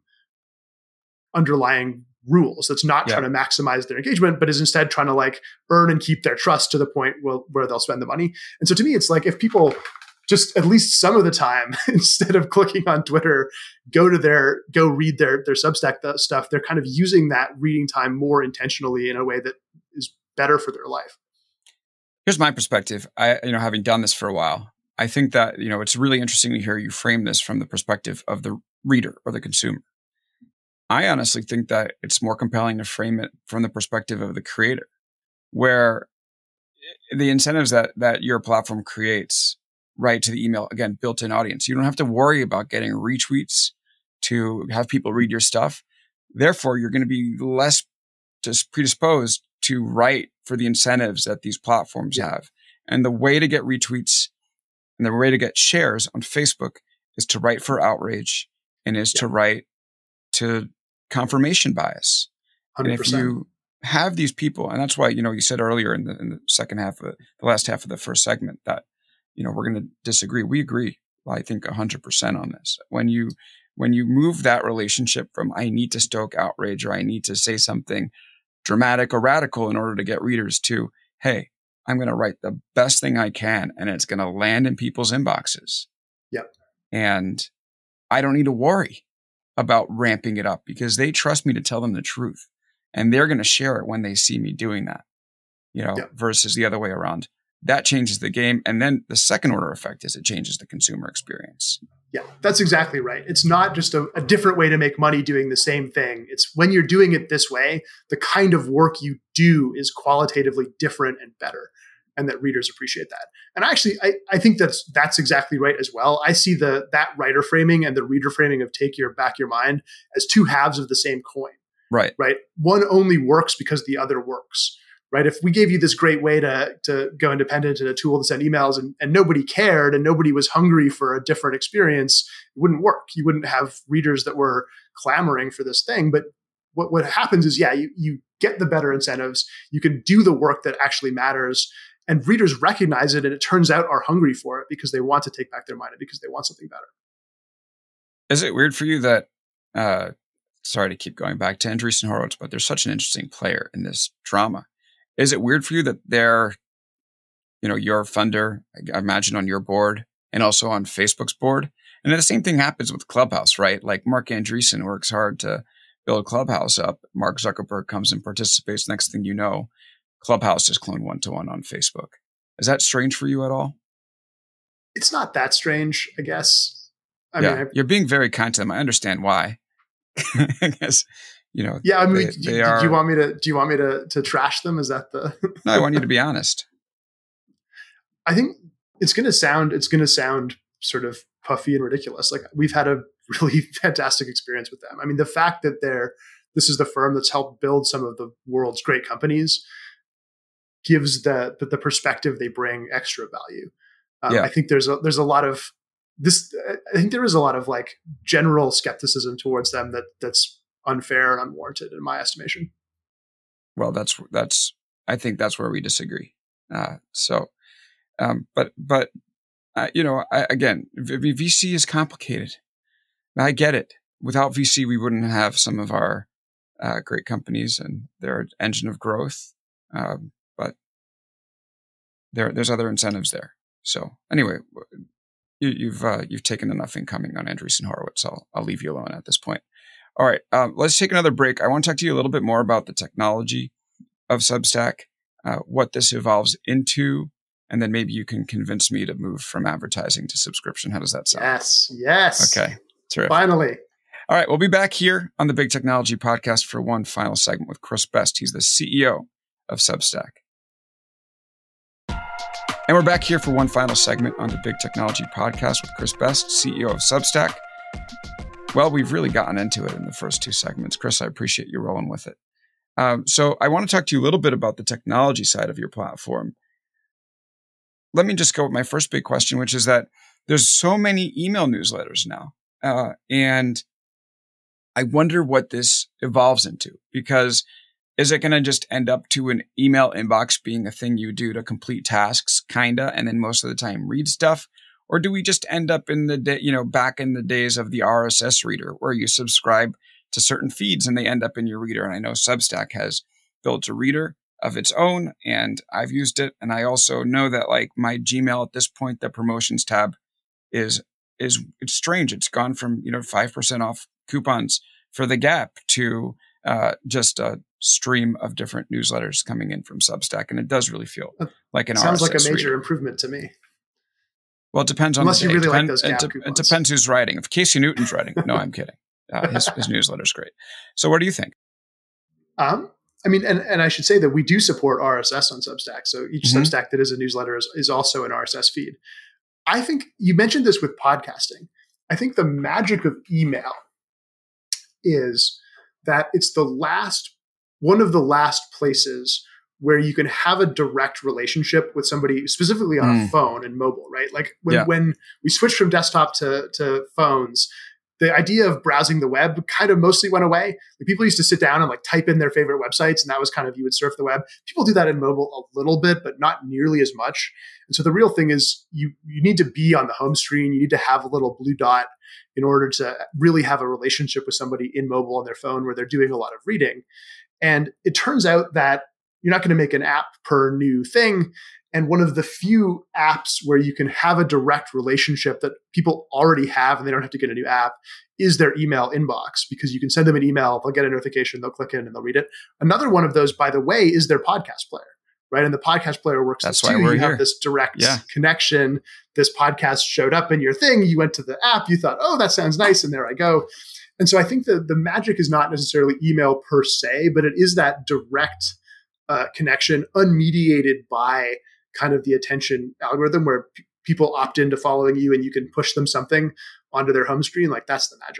underlying rules. That's not Yeah. trying to maximize their engagement, but is instead trying to like earn and keep their trust to the point where, where they'll spend the money. And so to me, it's like, if people just at least some of the time, instead of clicking on Twitter, go to their, go read their, their Substack stuff, they're kind of using that reading time more intentionally in a way that is better for their life. Here's my perspective. I, you know, having done this for a while, I think that, you know, it's really interesting to hear you frame this from the perspective of the reader or the consumer. I honestly think that it's more compelling to frame it from the perspective of the creator, where the incentives that, that your platform creates, right, to the email, again, built-in audience. You don't have to worry about getting retweets to have people read your stuff. Therefore, you're going to be less just predisposed to write for the incentives that these platforms Yeah. have. And the way to get retweets and the way to get shares on Facebook is to write for outrage and is Yeah. to write to confirmation bias. one hundred percent. And if you have these people, and that's why, you know, you said earlier in the, in the second half of the, the last half of the first segment that, you know, we're going to disagree. We agree, I think, one hundred percent on this. When you, when you move that relationship from I need to stoke outrage or I need to say something dramatic or radical in order to get readers to, hey, I'm going to write the best thing I can and it's going to land in people's inboxes. Yep. And I don't need to worry about ramping it up because they trust me to tell them the truth and they're going to share it when they see me doing that, you know, Yep. versus the other way around. That changes the game. And then the second order effect is it changes the consumer experience. Yeah, that's exactly right. It's not just a, a different way to make money doing the same thing. It's when you're doing it this way, the kind of work you do is qualitatively different and better, and that readers appreciate that. And actually, I, I think that's that's exactly right as well. I see the that writer framing and the reader framing of Take Your Back Your Mind as two halves of the same coin. Right. Right. One only works because the other works. Right. If we gave you this great way to, to go independent and a tool to send emails and, and nobody cared and nobody was hungry for a different experience, it wouldn't work. You wouldn't have readers that were clamoring for this thing. But what, what happens is, yeah, you, you get the better incentives. You can do the work that actually matters. And readers recognize it. And it turns out are hungry for it because they want to take back their mind and because they want something better. Is it weird for you that, uh, sorry to keep going back to Andreessen Horowitz, but they're such an interesting player in this drama. Is it weird for you that they're, you know, your funder, I imagine, on your board and also on Facebook's board? And then the same thing happens with Clubhouse, right? Like Mark Andreessen works hard to build Clubhouse up. Mark Zuckerberg comes and participates. Next thing you know, Clubhouse is cloned one-to-one on Facebook. Is that strange for you at all? It's not that strange, I guess. I yeah, mean, I, you're being very kind to them. I understand why. I guess, you know. yeah, I mean, they, do, they do are, you want me to? Do you want me to to trash them? Is that the? No, I want you to be honest. I think it's going to sound. It's going to sound sort of puffy and ridiculous. Like, we've had a really fantastic experience with them. I mean, the fact that they're this is the firm that's helped build some of the world's great companies gives the the, the perspective they bring extra value. Um, Yeah. I think there's a there's a lot of this. I think there is a lot of like general skepticism towards them that that's unfair and unwarranted in my estimation. Well, that's that's I think that's where we disagree. Uh, so, um, but but uh, you know, I, again, v- V C is complicated. I get it. Without V C, we wouldn't have some of our uh, great companies and their engine of growth. Um, but there, there's other incentives there. So anyway, you, you've uh, you've taken enough incoming on Andreessen Horowitz. I'll I'll leave you alone at this point. All right, um, let's take another break. I want to talk to you a little bit more about the technology of Substack, uh, what this evolves into, and then maybe you can convince me to move from advertising to subscription. How does that sound? Yes, yes. Okay, terrific. Finally. All right, we'll be back here on the Big Technology Podcast for one final segment with Chris Best. He's the C E O of Substack. And we're back here for one final segment on the Big Technology Podcast with Chris Best, C E O of Substack. Well, we've really gotten into it in the first two segments. Chris, I appreciate you rolling with it. Um, so I want to talk to you a little bit about the technology side of your platform. Let me just go with my first big question, which is that there's so many email newsletters now. Uh, and I wonder what this evolves into, because is it going to just end up to an email inbox being a thing you do to complete tasks, kinda, and then most of the time read stuff? Or do we just end up in the day, you know, back in the days of the R S S reader where you subscribe to certain feeds and they end up in your reader? And I know Substack has built a reader of its own and I've used it. And I also know that like my Gmail at this point, the promotions tab is, is it's strange. It's gone from, you know, five percent off coupons for the Gap to uh, just a stream of different newsletters coming in from Substack. And it does really feel like an Sounds R S S like a major reader. improvement to me. Well, it depends on Unless the you day. really it, like depend, those it, Gap de- coupons. it depends who's writing. If Casey Newton's writing, no, I'm kidding. Uh, his, his newsletter's great. So what do you think? Um, I mean, and, and I should say that we do support R S S on Substack. So each Mhm. Substack that is a newsletter is, is also an R S S feed. I think you mentioned this with podcasting. I think the magic of email is that it's the last, one of the last places where you can have a direct relationship with somebody, specifically on Mm. a phone and mobile, right? Like when, Yeah. when we switched from desktop to, to phones, the idea of browsing the web kind of mostly went away. Like people used to sit down and like type in their favorite websites, and that was kind of, you would surf the web. People do that in mobile a little bit, but not nearly as much. And so the real thing is you, you need to be on the home screen. You need to have a little blue dot in order to really have a relationship with somebody in mobile on their phone where they're doing a lot of reading. And it turns out that you're not going to make an app per new thing. And one of the few apps where you can have a direct relationship that people already have and they don't have to get a new app is their email inbox, because you can send them an email, they'll get a notification, they'll click in and they'll read it. Another one of those, by the way, is their podcast player, right? And the podcast player works That's this why too. we're You here. have this direct Yeah. connection. This podcast showed up in your thing. You went to the app, you thought, oh, that sounds nice. And there I go. And so I think that the magic is not necessarily email per se, but it is that direct uh, connection unmediated by kind of the attention algorithm where p- people opt into following you and you can push them something onto their home screen. Like that's the magic.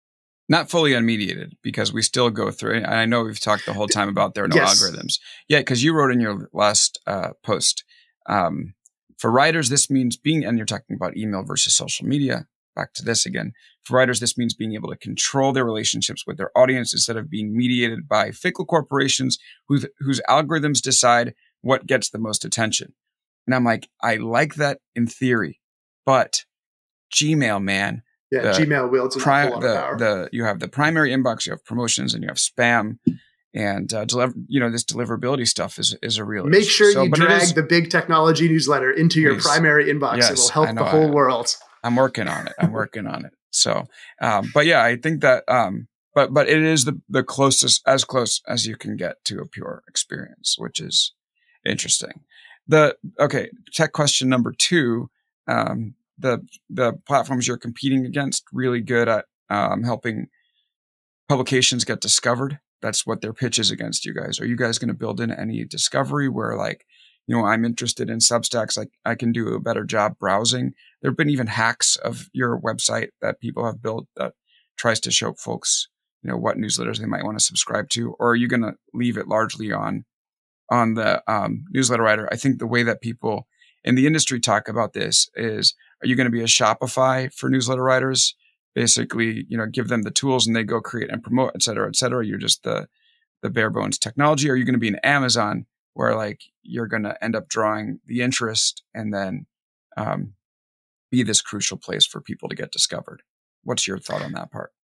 Not fully unmediated, because we still go through it. And I know we've talked the whole time about there are no Yes. algorithms. Yeah, because you wrote in your last uh, post, um, for writers, this means being, and you're talking about email versus social media. Back to this again. For writers, this means being able to control their relationships with their audience instead of being mediated by fickle corporations whose, whose algorithms decide what gets the most attention. And I'm like, I like that in theory, but Gmail, man, Yeah, The Gmail wields an pri- awful lot of the, power. the, you have the primary inbox, you have promotions, and you have spam. And uh, deliver, you know, this deliverability stuff is is a real Make issue. sure So, you but it drag is- the big technology newsletter into your Please. primary inbox. Yes, it will help I know the whole I- world. I'm working on it. I'm working on it. So, um, but yeah, I think that, um, but but it is the the closest, as close as you can get to a pure experience, which is interesting. The okay, tech question number two. Um, the the platforms you're competing against really good at um, helping publications get discovered. That's what their pitch is against you guys. Are you guys going to build in any discovery where, like, you know, I'm interested in Substacks, like I can do a better job browsing? There have been even hacks of your website that people have built that tries to show folks, you know, what newsletters they might want to subscribe to. Or are you going to leave it largely on on the um, newsletter writer? I think the way that people in the industry talk about this is, are you going to be a Shopify for newsletter writers? Basically, you know, give them the tools and they go create and promote, et cetera, et cetera. You're just the the bare bones technology. Or are you going to be an Amazon where like you're going to end up drawing the interest and then um, be this crucial place for people to get discovered. What's your thought on that part?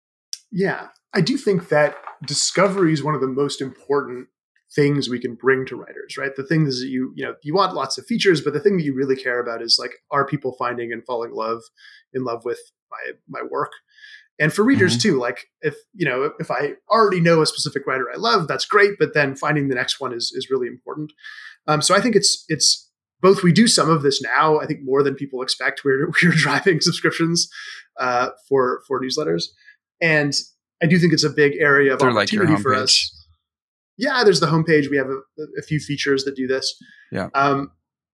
Yeah, I do think that discovery is one of the most important things we can bring to writers, right? The thing is that you, you know, you want lots of features, but the thing that you really care about is like, are people finding and falling love in love with my, my work? And for readers mm-hmm. too, like if, you know, if I already know a specific writer I love, that's great. But then finding the next one is, is really important. Um, so I think it's, it's both, we do some of this now, I think more than people expect. We're, we're driving subscriptions uh, for, for newsletters. And I do think it's a big area of They're opportunity like for us. Yeah, there's the homepage. We have a, a few features that do this. Yeah. Um,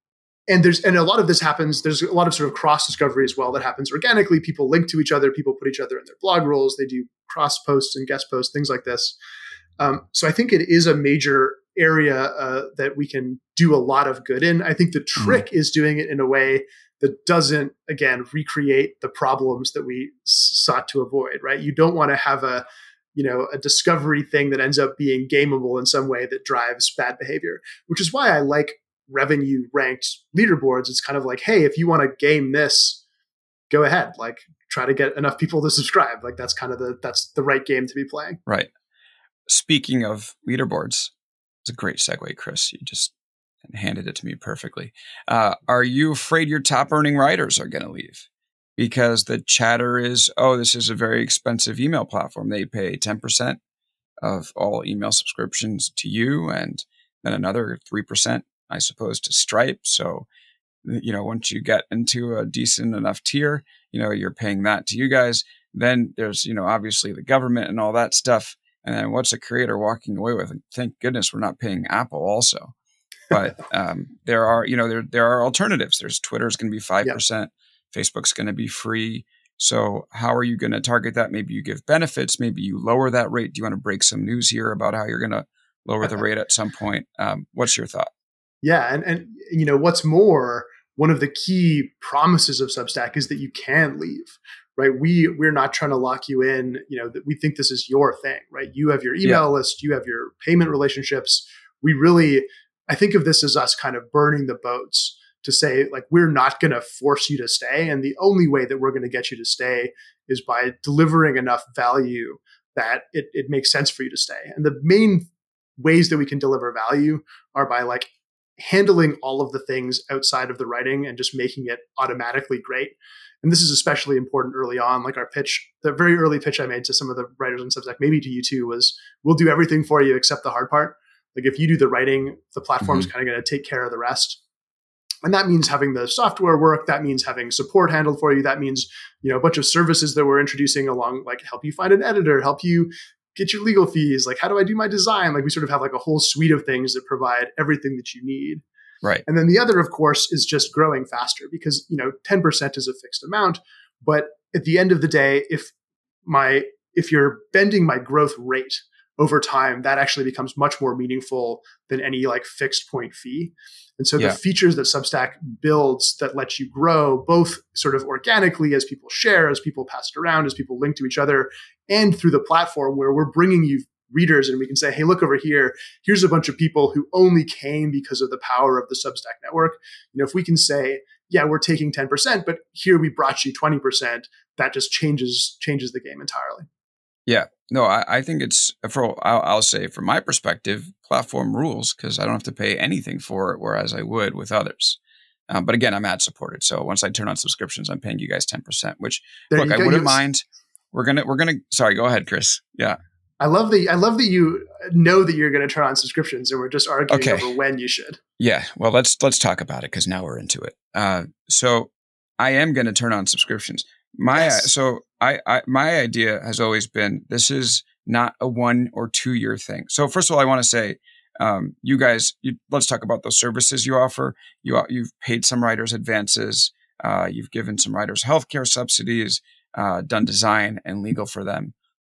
and there's and a lot of this happens. There's a lot of sort of cross discovery as well that happens organically. People link to each other. People put each other in their blog roles. They do cross posts and guest posts, things like this. Um, so I think it is a major area uh, that we can do a lot of good in. I think the trick mm. is doing it in a way that doesn't, again, recreate the problems that we sought to avoid. Right? You don't want to have a you know, a discovery thing that ends up being gameable in some way that drives bad behavior, which is why I like revenue ranked leaderboards. It's kind of like, hey, if you want to game this, go ahead, like try to get enough people to subscribe. Like that's kind of the, that's the right game to be playing. Right. Speaking of leaderboards, it's a great segue, Chris. You just handed it to me perfectly. Uh, are you afraid your top earning writers are going to leave? Because the chatter is, oh, this is a very expensive email platform. They pay ten percent of all email subscriptions to you and then another three percent, I suppose, to Stripe. So, you know, once you get into a decent enough tier, you know, you're paying that to you guys. Then there's, you know, obviously the government and all that stuff. And then what's a creator walking away with? And thank goodness we're not paying Apple also. But um, there are, you know, there there are alternatives. There's Twitter's going to be five percent. Yep. Facebook's going to be free. So how are you going to target that? Maybe you give benefits. Maybe you lower that rate. Do you want to break some news here about how you're going to lower the rate at some point? Um, what's your thought? Yeah. And, and, you know, what's more, one of the key promises of Substack is that you can leave, right? We, we're not trying to lock you in, you know, that we think this is your thing, right? You have your email yeah. list, you have your payment relationships. We really, I think of this as us kind of burning the boats to say, like, we're not going to force you to stay. And the only way that we're going to get you to stay is by delivering enough value that it, it makes sense for you to stay. And the main ways that we can deliver value are by like handling all of the things outside of the writing and just making it automatically great. And this is especially important early on. Like our pitch, the very early pitch I made to some of the writers on Substack, maybe to you too, was we'll do everything for you except the hard part. Like if you do the writing, the platform's mm-hmm. kind of going to take care of the rest. And that means having the software work. That means having support handled for you. That means, you know, a bunch of services that we're introducing along, like help you find an editor, help you get your legal fees. Like, how do I do my design? Like we sort of have like a whole suite of things that provide everything that you need. Right. And then the other, of course, is just growing faster because, you know, ten percent is a fixed amount. But at the end of the day, if my, if you're bending my growth rate over time, that actually becomes much more meaningful than any like fixed point fee. And so yeah. the features that Substack builds that let you grow both sort of organically as people share, as people pass it around, as people link to each other, and through the platform where we're bringing you readers and we can say, hey, look over here. Here's a bunch of people who only came because of the power of the Substack network. You know, if we can say, yeah, we're taking ten percent, but here we brought you twenty percent, that just changes changes the game entirely. Yeah. No, I, I think it's, for I'll, I'll say from my perspective, platform rules because I don't have to pay anything for it, whereas I would with others. Um, but again, I'm ad supported. So once I turn on subscriptions, I'm paying you guys ten percent, which there look, I wouldn't mind. We're going to, we're going to, sorry, go ahead, Chris. Yeah. I love that. I love that you know that you're going to turn on subscriptions and we're just arguing okay. over when you should. Yeah. Well, let's, let's talk about it because now we're into it. Uh, so I am going to turn on subscriptions. My, yes. so I, I, my idea has always been, this is not a one or two year thing. So first of all, I want to say, um, you guys, you, let's talk about those services you offer. You, you've paid some writers advances. Uh, you've given some writers healthcare subsidies, uh, done design and legal for them.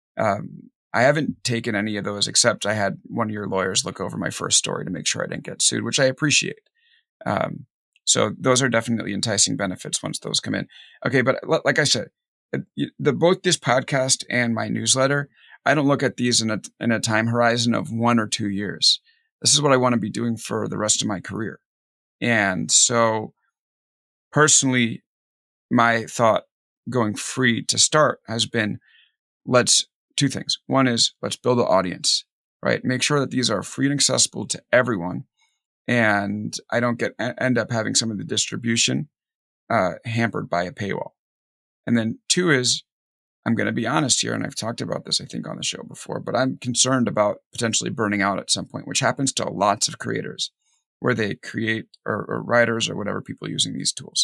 Um, I haven't taken any of those except I had one of your lawyers look over my first story to make sure I didn't get sued, which I appreciate. Um, so those are definitely enticing benefits once those come in. Okay. But like I said, the, both this podcast and my newsletter, I don't look at these in a, in a time horizon of one or two years. this is what I want to be doing for the rest of my career. And so personally, my thought going free to start has been, let's two things. One is let's build an audience, right? Make sure that these are free and accessible to everyone. And I don't get end up having some of the distribution uh, hampered by a paywall. And then two is, I'm going to be honest here, and I've talked about this, I think, on the show before, but I'm concerned about potentially burning out at some point, which happens to lots of creators, where they create, or, or writers or whatever people using these tools.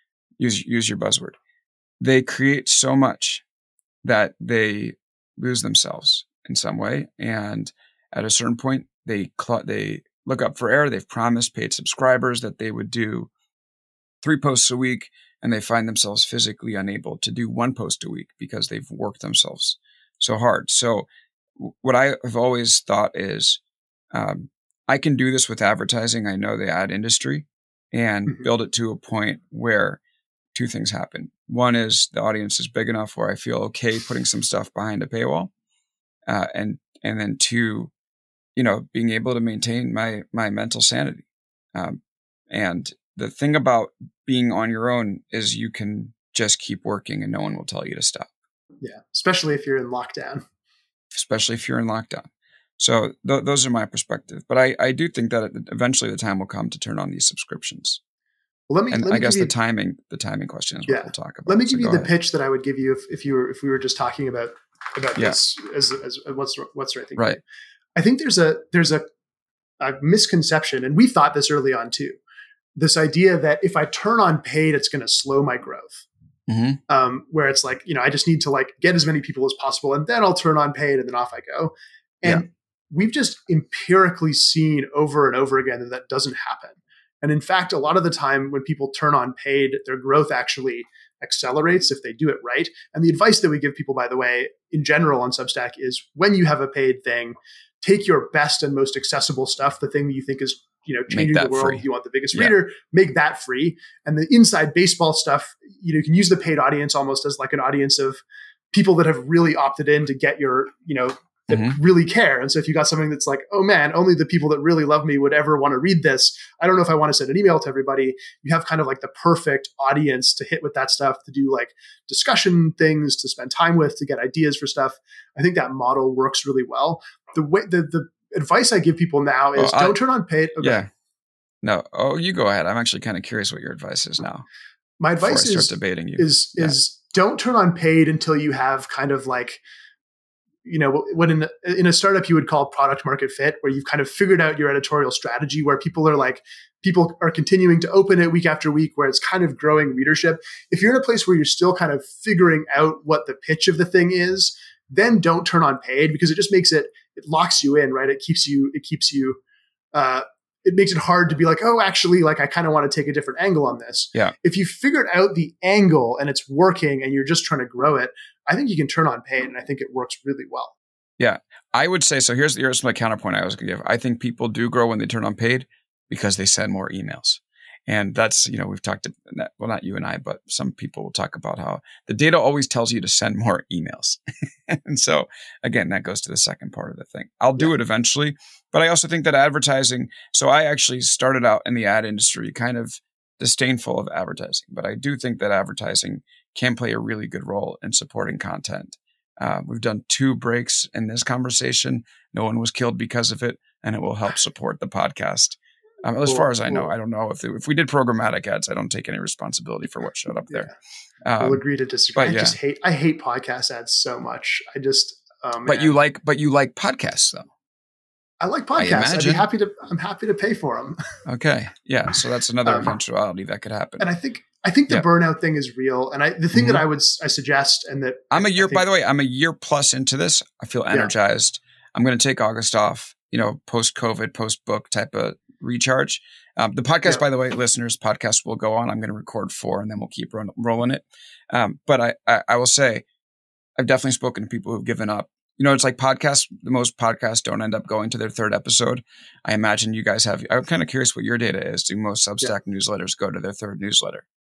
Use use your buzzword. They create so much that they lose themselves in some way, and at a certain point, they cl- they look up for air. They've promised paid subscribers that they would do three posts a week, and they find themselves physically unable to do one post a week because they've worked themselves so hard. So what I have always thought is, um, I can do this with advertising. I know the ad industry, and mm-hmm. build it to a point where two things happen. One is the audience is big enough where I feel okay putting some stuff behind a paywall. Uh, and, and then two, you know, being able to maintain my, my mental sanity. Um, and the thing about being on your own is you can just keep working and no one will tell you to stop. Yeah. Especially if you're in lockdown. Especially if you're in lockdown. So th- those are my perspective. But I, I do think that eventually the time will come to turn on these subscriptions. Well, let me, and let me I guess you, the timing, the timing question is what yeah. we'll talk about. Let me give so you the ahead. pitch that I would give you if, if you were, if we were just talking about, about yeah. this as, as, as what's, what's the right thing. Right. I think there's a, there's a, a misconception, and we thought this early on too. This idea that if I turn on paid, it's going to slow my growth. Mm-hmm. Um, where it's like, you know, I just need to like get as many people as possible, and then I'll turn on paid, and then off I go. And yeah. we've just empirically seen over and over again that that doesn't happen. And in fact, a lot of the time when people turn on paid, their growth actually accelerates if they do it right. And the advice that we give people, by the way, in general on Substack is when you have a paid thing, take your best and most accessible stuff, the thing that you think is, you know, changing the world. Free. You want the biggest yeah. reader, make that free. And the inside baseball stuff, you know, you can use the paid audience almost as like an audience of people that have really opted in to get your, you know, that mm-hmm. really care. And so if you got something that's like, oh man, only the people that really love me would ever want to read this. I don't know if I want to send an email to everybody. You have kind of like the perfect audience to hit with that stuff, to do like discussion things, to spend time with, to get ideas for stuff. I think that model works really well. The way the, the advice I give people now is well, don't I, turn on paid. Okay. Yeah. No. Oh, you go ahead. I'm actually kind of curious what your advice is now. My advice I start is debating you. is, yeah. is don't turn on paid until you have kind of like, you know, what in, in a startup you would call product market fit, where you've kind of figured out your editorial strategy, where people are like, people are continuing to open it week after week, where it's kind of growing readership. If you're in a place where you're still kind of figuring out what the pitch of the thing is, then don't turn on paid, because it just makes it, it locks you in, right? It keeps you, it keeps you, uh, it makes it hard to be like, oh, actually, like I kind of want to take a different angle on this. Yeah. If you figured out the angle and it's working and you're just trying to grow it, I think you can turn on paid, and I think it works really well. Yeah, I would say so. Here's, here's my counterpoint I was going to give. I think people do grow when they turn on paid because they send more emails. And that's, you know, we've talked, to, well, not you and I, but some people will talk about how the data always tells you to send more emails. And so, again, that goes to the second part of the thing. I'll do yeah. it eventually, but I also think that advertising, so I actually started out in the ad industry kind of disdainful of advertising, but I do think that advertising can play a really good role in supporting content. Uh, we've done two breaks in this conversation. No one was killed because of it, and it will help support the podcast. Um, as cool, far as I know, cool. I don't know if if we did programmatic ads, I don't take any responsibility for what showed up yeah. there. Um, we'll agree to disagree. I yeah. just hate I hate podcast ads so much. I just um, but you like but you like podcasts though. I like podcasts. I'd be happy to. I'm happy to pay for them. Okay, yeah. So that's another um, eventuality that could happen. And I think I think the yeah. burnout thing is real. And I the thing mm-hmm. that I would I suggest, and that I'm a year. think, by the way, I'm a year plus into this. I feel energized. Yeah. I'm going to take August off. You know, post COVID, post book type of recharge. Um, the podcast, yeah. by the way, listeners, podcast will go on. I'm going to record four, and then we'll keep run, rolling it. Um, but I, I I will say, I've definitely spoken to people who've given up. You know, it's like podcasts, the most podcasts don't end up going to their third episode. I imagine you guys have, I'm kind of curious what your data is. Do most Substack yeah. newsletters go to their third newsletter?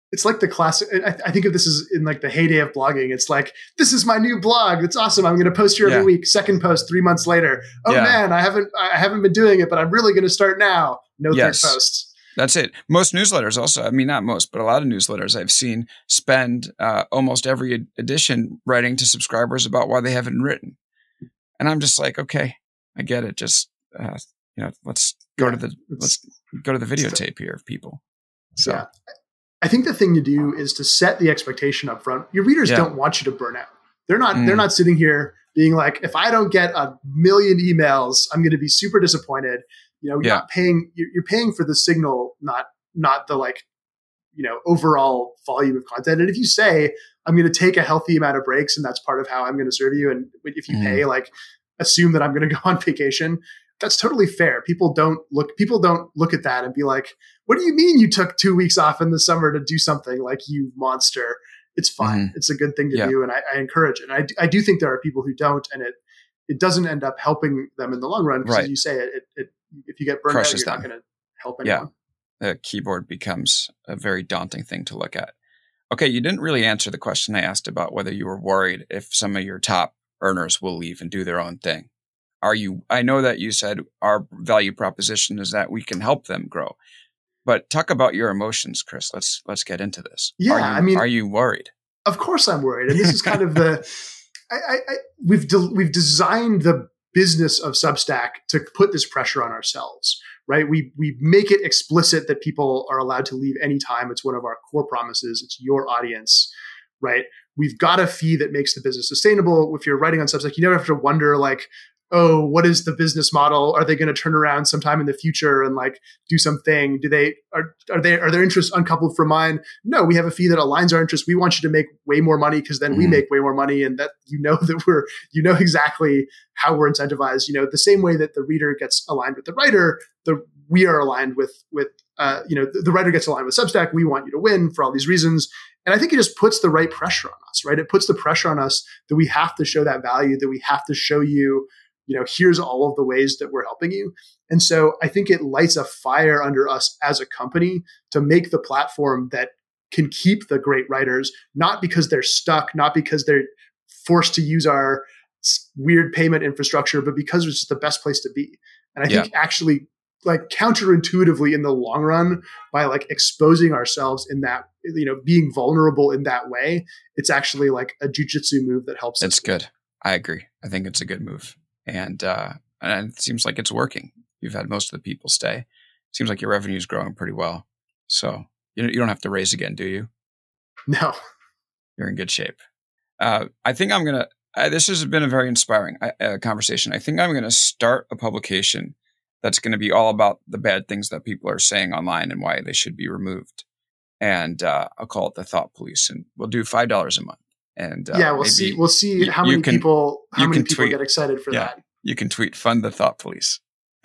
it's like the classic. I, I think of this as in like the heyday of blogging. It's like, this is my new blog. It's awesome. I'm going to post here every Yeah. week. Second post three months later. Oh Yeah. man, I haven't I haven't been doing it, but I'm really going to start now. No Yes. third posts. That's it. Most newsletters also, I mean, not most, but a lot of newsletters I've seen spend uh, almost every ed- edition writing to subscribers about why they haven't written. And I'm just like, okay, I get it. Just, uh, you know, let's go Yeah, to the, let's go to the videotape here of people. So Yeah. I think the thing to do is to set the expectation up front. Your readers Yeah. don't want you to burn out. They're not, Mm. they're not sitting here being like, if I don't get a million emails, I'm going to be super disappointed. You know, you're Yeah. not paying, you're, you're paying for the signal, not, not the like, you know, overall volume of content. And if you say, I'm going to take a healthy amount of breaks and that's part of how I'm going to serve you. And if you Mhm. pay, like assume that I'm going to go on vacation, that's totally fair. People don't look, people don't look at that and be like, what do you mean you took two weeks off in the summer to do something, like, you monster? It's fine. Mhm. It's a good thing to Yeah. do. And I, I encourage it. And I, d- I do think there are people who don't, and it, it doesn't end up helping them in the long run. Because Right. as you say, it, it, it, if you get burned Crushes out, you're them. not going to help Yeah. anyone. the keyboard becomes a very daunting thing to look at. Okay. You didn't really answer the question I asked about whether you were worried if some of your top earners will leave and do their own thing. Are you, I know that you said our value proposition is that we can help them grow, but talk about your emotions, Chris. Let's, let's get into this. Yeah, Are you, I mean- are you worried? Of course I'm worried. And this is kind of the, I, I, I, we've, de- we've designed the business of Substack to put this pressure on ourselves, right? We, we make it explicit that people are allowed to leave anytime. It's one of our core promises. It's your audience, right? We've got a fee that makes the business sustainable. If you're writing on Substack, you never have to wonder like, oh, what is the business model? Are they going to turn around sometime in the future and like do something? Do they, are, are they, are their interests uncoupled from mine? No, we have a fee that aligns our interests. We want you to make way more money because then mm. we make way more money. And that, you know, that we're, you know, exactly how we're incentivized, you know, the same way that the reader gets aligned with the writer, the, we are aligned with, with, uh, you know, the, the writer gets aligned with Substack. We want you to win for all these reasons. And I think it just puts the right pressure on us, right? It puts the pressure on us that we have to show that value, that we have to show you, you know, here's all of the ways that we're helping you. And so I think it lights a fire under us as a company to make the platform that can keep the great writers, not because they're stuck, not because they're forced to use our weird payment infrastructure, but because it's just the best place to be. And I think yeah. actually like counterintuitively in the long run, by like exposing ourselves in that, you know, being vulnerable in that way, it's actually like a jujitsu move that helps. It's good. I agree. I think it's a good move. And, uh, and it seems like it's working. You've had most of the people stay. It seems like your revenue is growing pretty well. So you you don't have to raise again, do you? No. You're in good shape. Uh, I think I'm going to, uh, this has been a very inspiring uh, conversation. I think I'm going to start a publication that's going to be all about the bad things that people are saying online and why they should be removed. And uh, I'll call it the Thought Police, and we'll do five dollars a month. And uh, yeah, we'll see. We'll see you, how many can, people how many people tweet, get excited for yeah, that. You can tweet "Fund the Thought Police."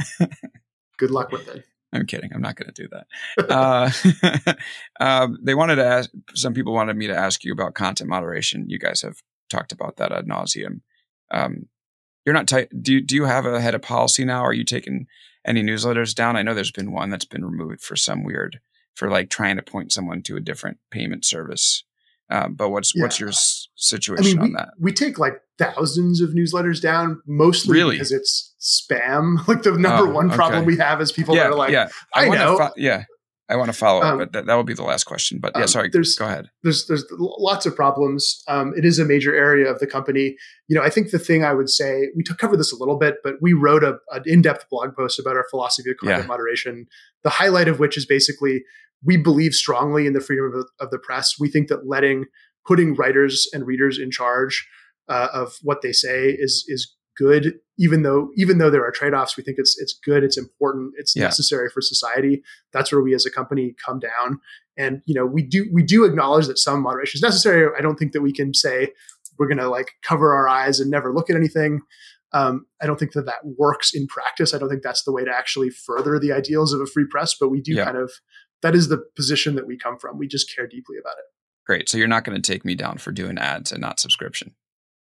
Good luck with it. I'm kidding. I'm not going to do that. uh, um, they wanted to ask. Some people wanted me to ask you about content moderation. You guys have talked about that ad nauseum. Um, you're not tight. Do you, do you have a head of policy now? Are you taking any newsletters down? I know there's been one that's been removed for some weird, for like trying to point someone to a different payment service. Um, but what's yeah. what's your s- situation I mean, we, on that? We take like thousands of newsletters down, mostly really? because it's spam. Like the number oh, one okay. problem we have is people yeah, that are like, yeah. I, I know. Fo- yeah, I want to follow um, up, but that, that will be the last question. But yeah, um, sorry, there's, go ahead. There's there's lots of problems. Um, it is a major area of the company. You know, I think the thing I would say, we took, covered this a little bit, but we wrote a, an in-depth blog post about our philosophy of content yeah. moderation, the highlight of which is basically we believe strongly in the freedom of, of the press. We think that letting putting writers and readers in charge uh, of what they say is is good, even though even though there are trade-offs. We think it's it's good, it's important, it's yeah. necessary for society. That's where we as a company come down. And you know, we do we do acknowledge that some moderation is necessary. I don't think that we can say we're going to like cover our eyes and never look at anything. Um, I don't think that that works in practice. I don't think that's the way to actually further the ideals of a free press. But we do yeah. kind of that is the position that we come from. We just care deeply about it. Great. So you're not going to take me down for doing ads and not subscription.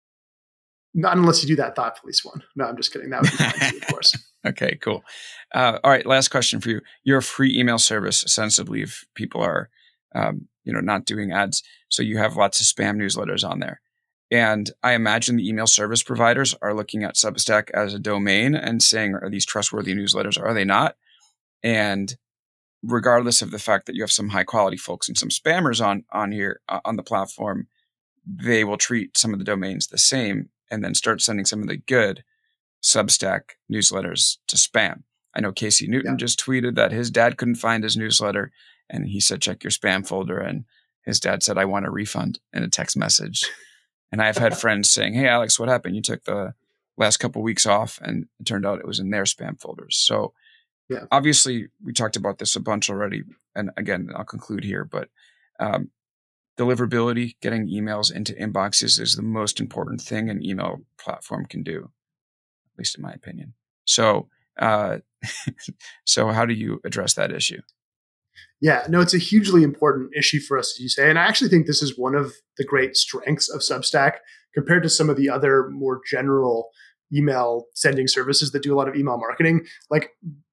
Not unless you do that Thought Police one. No, I'm just kidding. That would be fine too, of course. Okay, cool. Uh, all right. Last question for you. You're a free email service. Ostensibly, if people are, um, you know, not doing ads. So you have lots of spam newsletters on there. And I imagine the email service providers are looking at Substack as a domain and saying, are these trustworthy newsletters or are they not? And regardless of the fact that you have some high quality folks and some spammers on, on here, uh, on the platform, they will treat some of the domains the same and then start sending some of the good Substack newsletters to spam. I know Casey Newton yeah. just tweeted that his dad couldn't find his newsletter and he said, check your spam folder. And his dad said, I want a refund in a text message. And I've had friends saying, hey, Alex, what happened? You took the last couple of weeks off, and it turned out it was in their spam folders. So yeah. obviously we talked about this a bunch already. And again, I'll conclude here, but um, deliverability, getting emails into inboxes is the most important thing an email platform can do, at least in my opinion. So, uh, so how do you address that issue? Yeah, no, it's a hugely important issue for us, as you say. And I actually think this is one of the great strengths of Substack compared to some of the other more general email sending services that do a lot of email marketing. Like,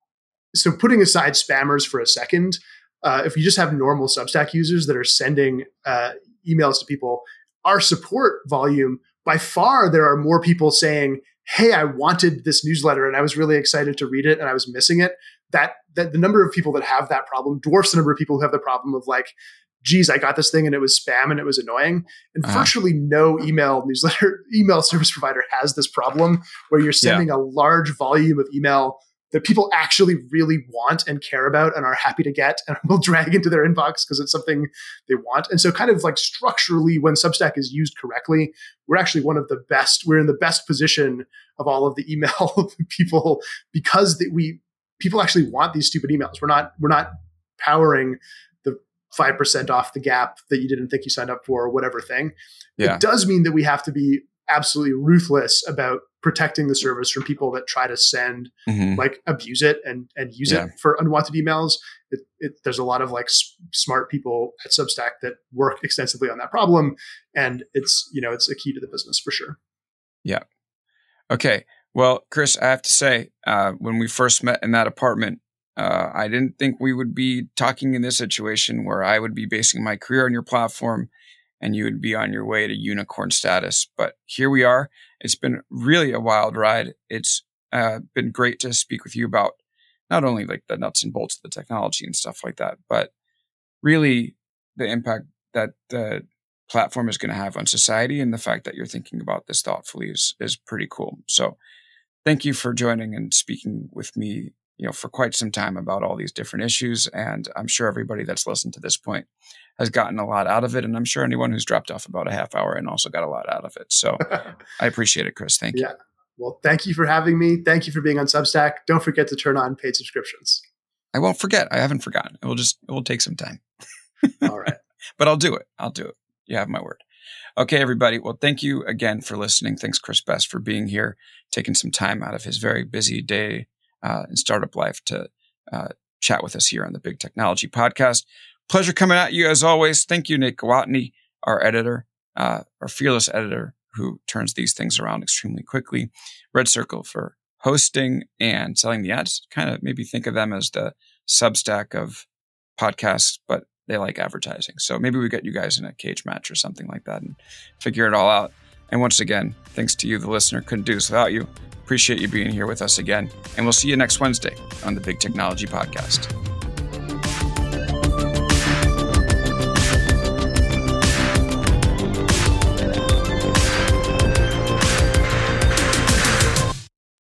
so putting aside spammers for a second, uh, if you just have normal Substack users that are sending uh, emails to people, our support volume, by far, there are more people saying, hey, I wanted this newsletter and I was really excited to read it and I was missing it. That, that the number of people that have that problem dwarfs the number of people who have the problem of like, geez, I got this thing and it was spam and it was annoying. And uh-huh. virtually no email newsletter, email service provider has this problem where you're sending yeah. a large volume of email that people actually really want and care about and are happy to get and will drag into their inbox because it's something they want. And so kind of like structurally, when Substack is used correctly, we're actually one of the best, we're in the best position of all of the email people because that we, people actually want these stupid emails. We're not, we're not powering the five percent off the gap that you didn't think you signed up for or whatever thing. Yeah. It does mean that we have to be absolutely ruthless about protecting the service from people that try to send, mm-hmm. like abuse it and, and use yeah. it for unwanted emails. It, it, there's a lot of like s- smart people at Substack that work extensively on that problem. And it's, you know, it's a key to the business for sure. Yeah. Okay. Well, Chris, I have to say, uh, when we first met in that apartment, uh, I didn't think we would be talking in this situation where I would be basing my career on your platform and you would be on your way to unicorn status. But here we are. It's been really a wild ride. It's uh, been great to speak with you about not only like the nuts and bolts of the technology and stuff like that, but really the impact that the platform is going to have on society, and the fact that you're thinking about this thoughtfully is is pretty cool. So thank you for joining and speaking with me, you know, for quite some time about all these different issues. And I'm sure everybody that's listened to this point has gotten a lot out of it. And I'm sure anyone who's dropped off about a half hour and also got a lot out of it. So I appreciate it, Chris. Thank you. Yeah. Well, thank you for having me. Thank you for being on Substack. Don't forget to turn on paid subscriptions. I won't forget. I haven't forgotten. It will just, it will take some time. All right. But I'll do it. I'll do it. You have my word. Okay, everybody. Well, thank you again for listening. Thanks, Chris Best, for being here, taking some time out of his very busy day uh, in startup life to uh, chat with us here on the Big Technology Podcast. Pleasure coming at you as always. Thank you, Nate Gawatney, our editor, uh, our fearless editor who turns these things around extremely quickly. Red Circle for hosting and selling the ads. Kind of maybe think of them as the Substack of podcasts, but they like advertising. So maybe we get you guys in a cage match or something like that and figure it all out. And once again, thanks to you, the listener. Couldn't do this without you. Appreciate you being here with us again. And we'll see you next Wednesday on the Big Technology Podcast.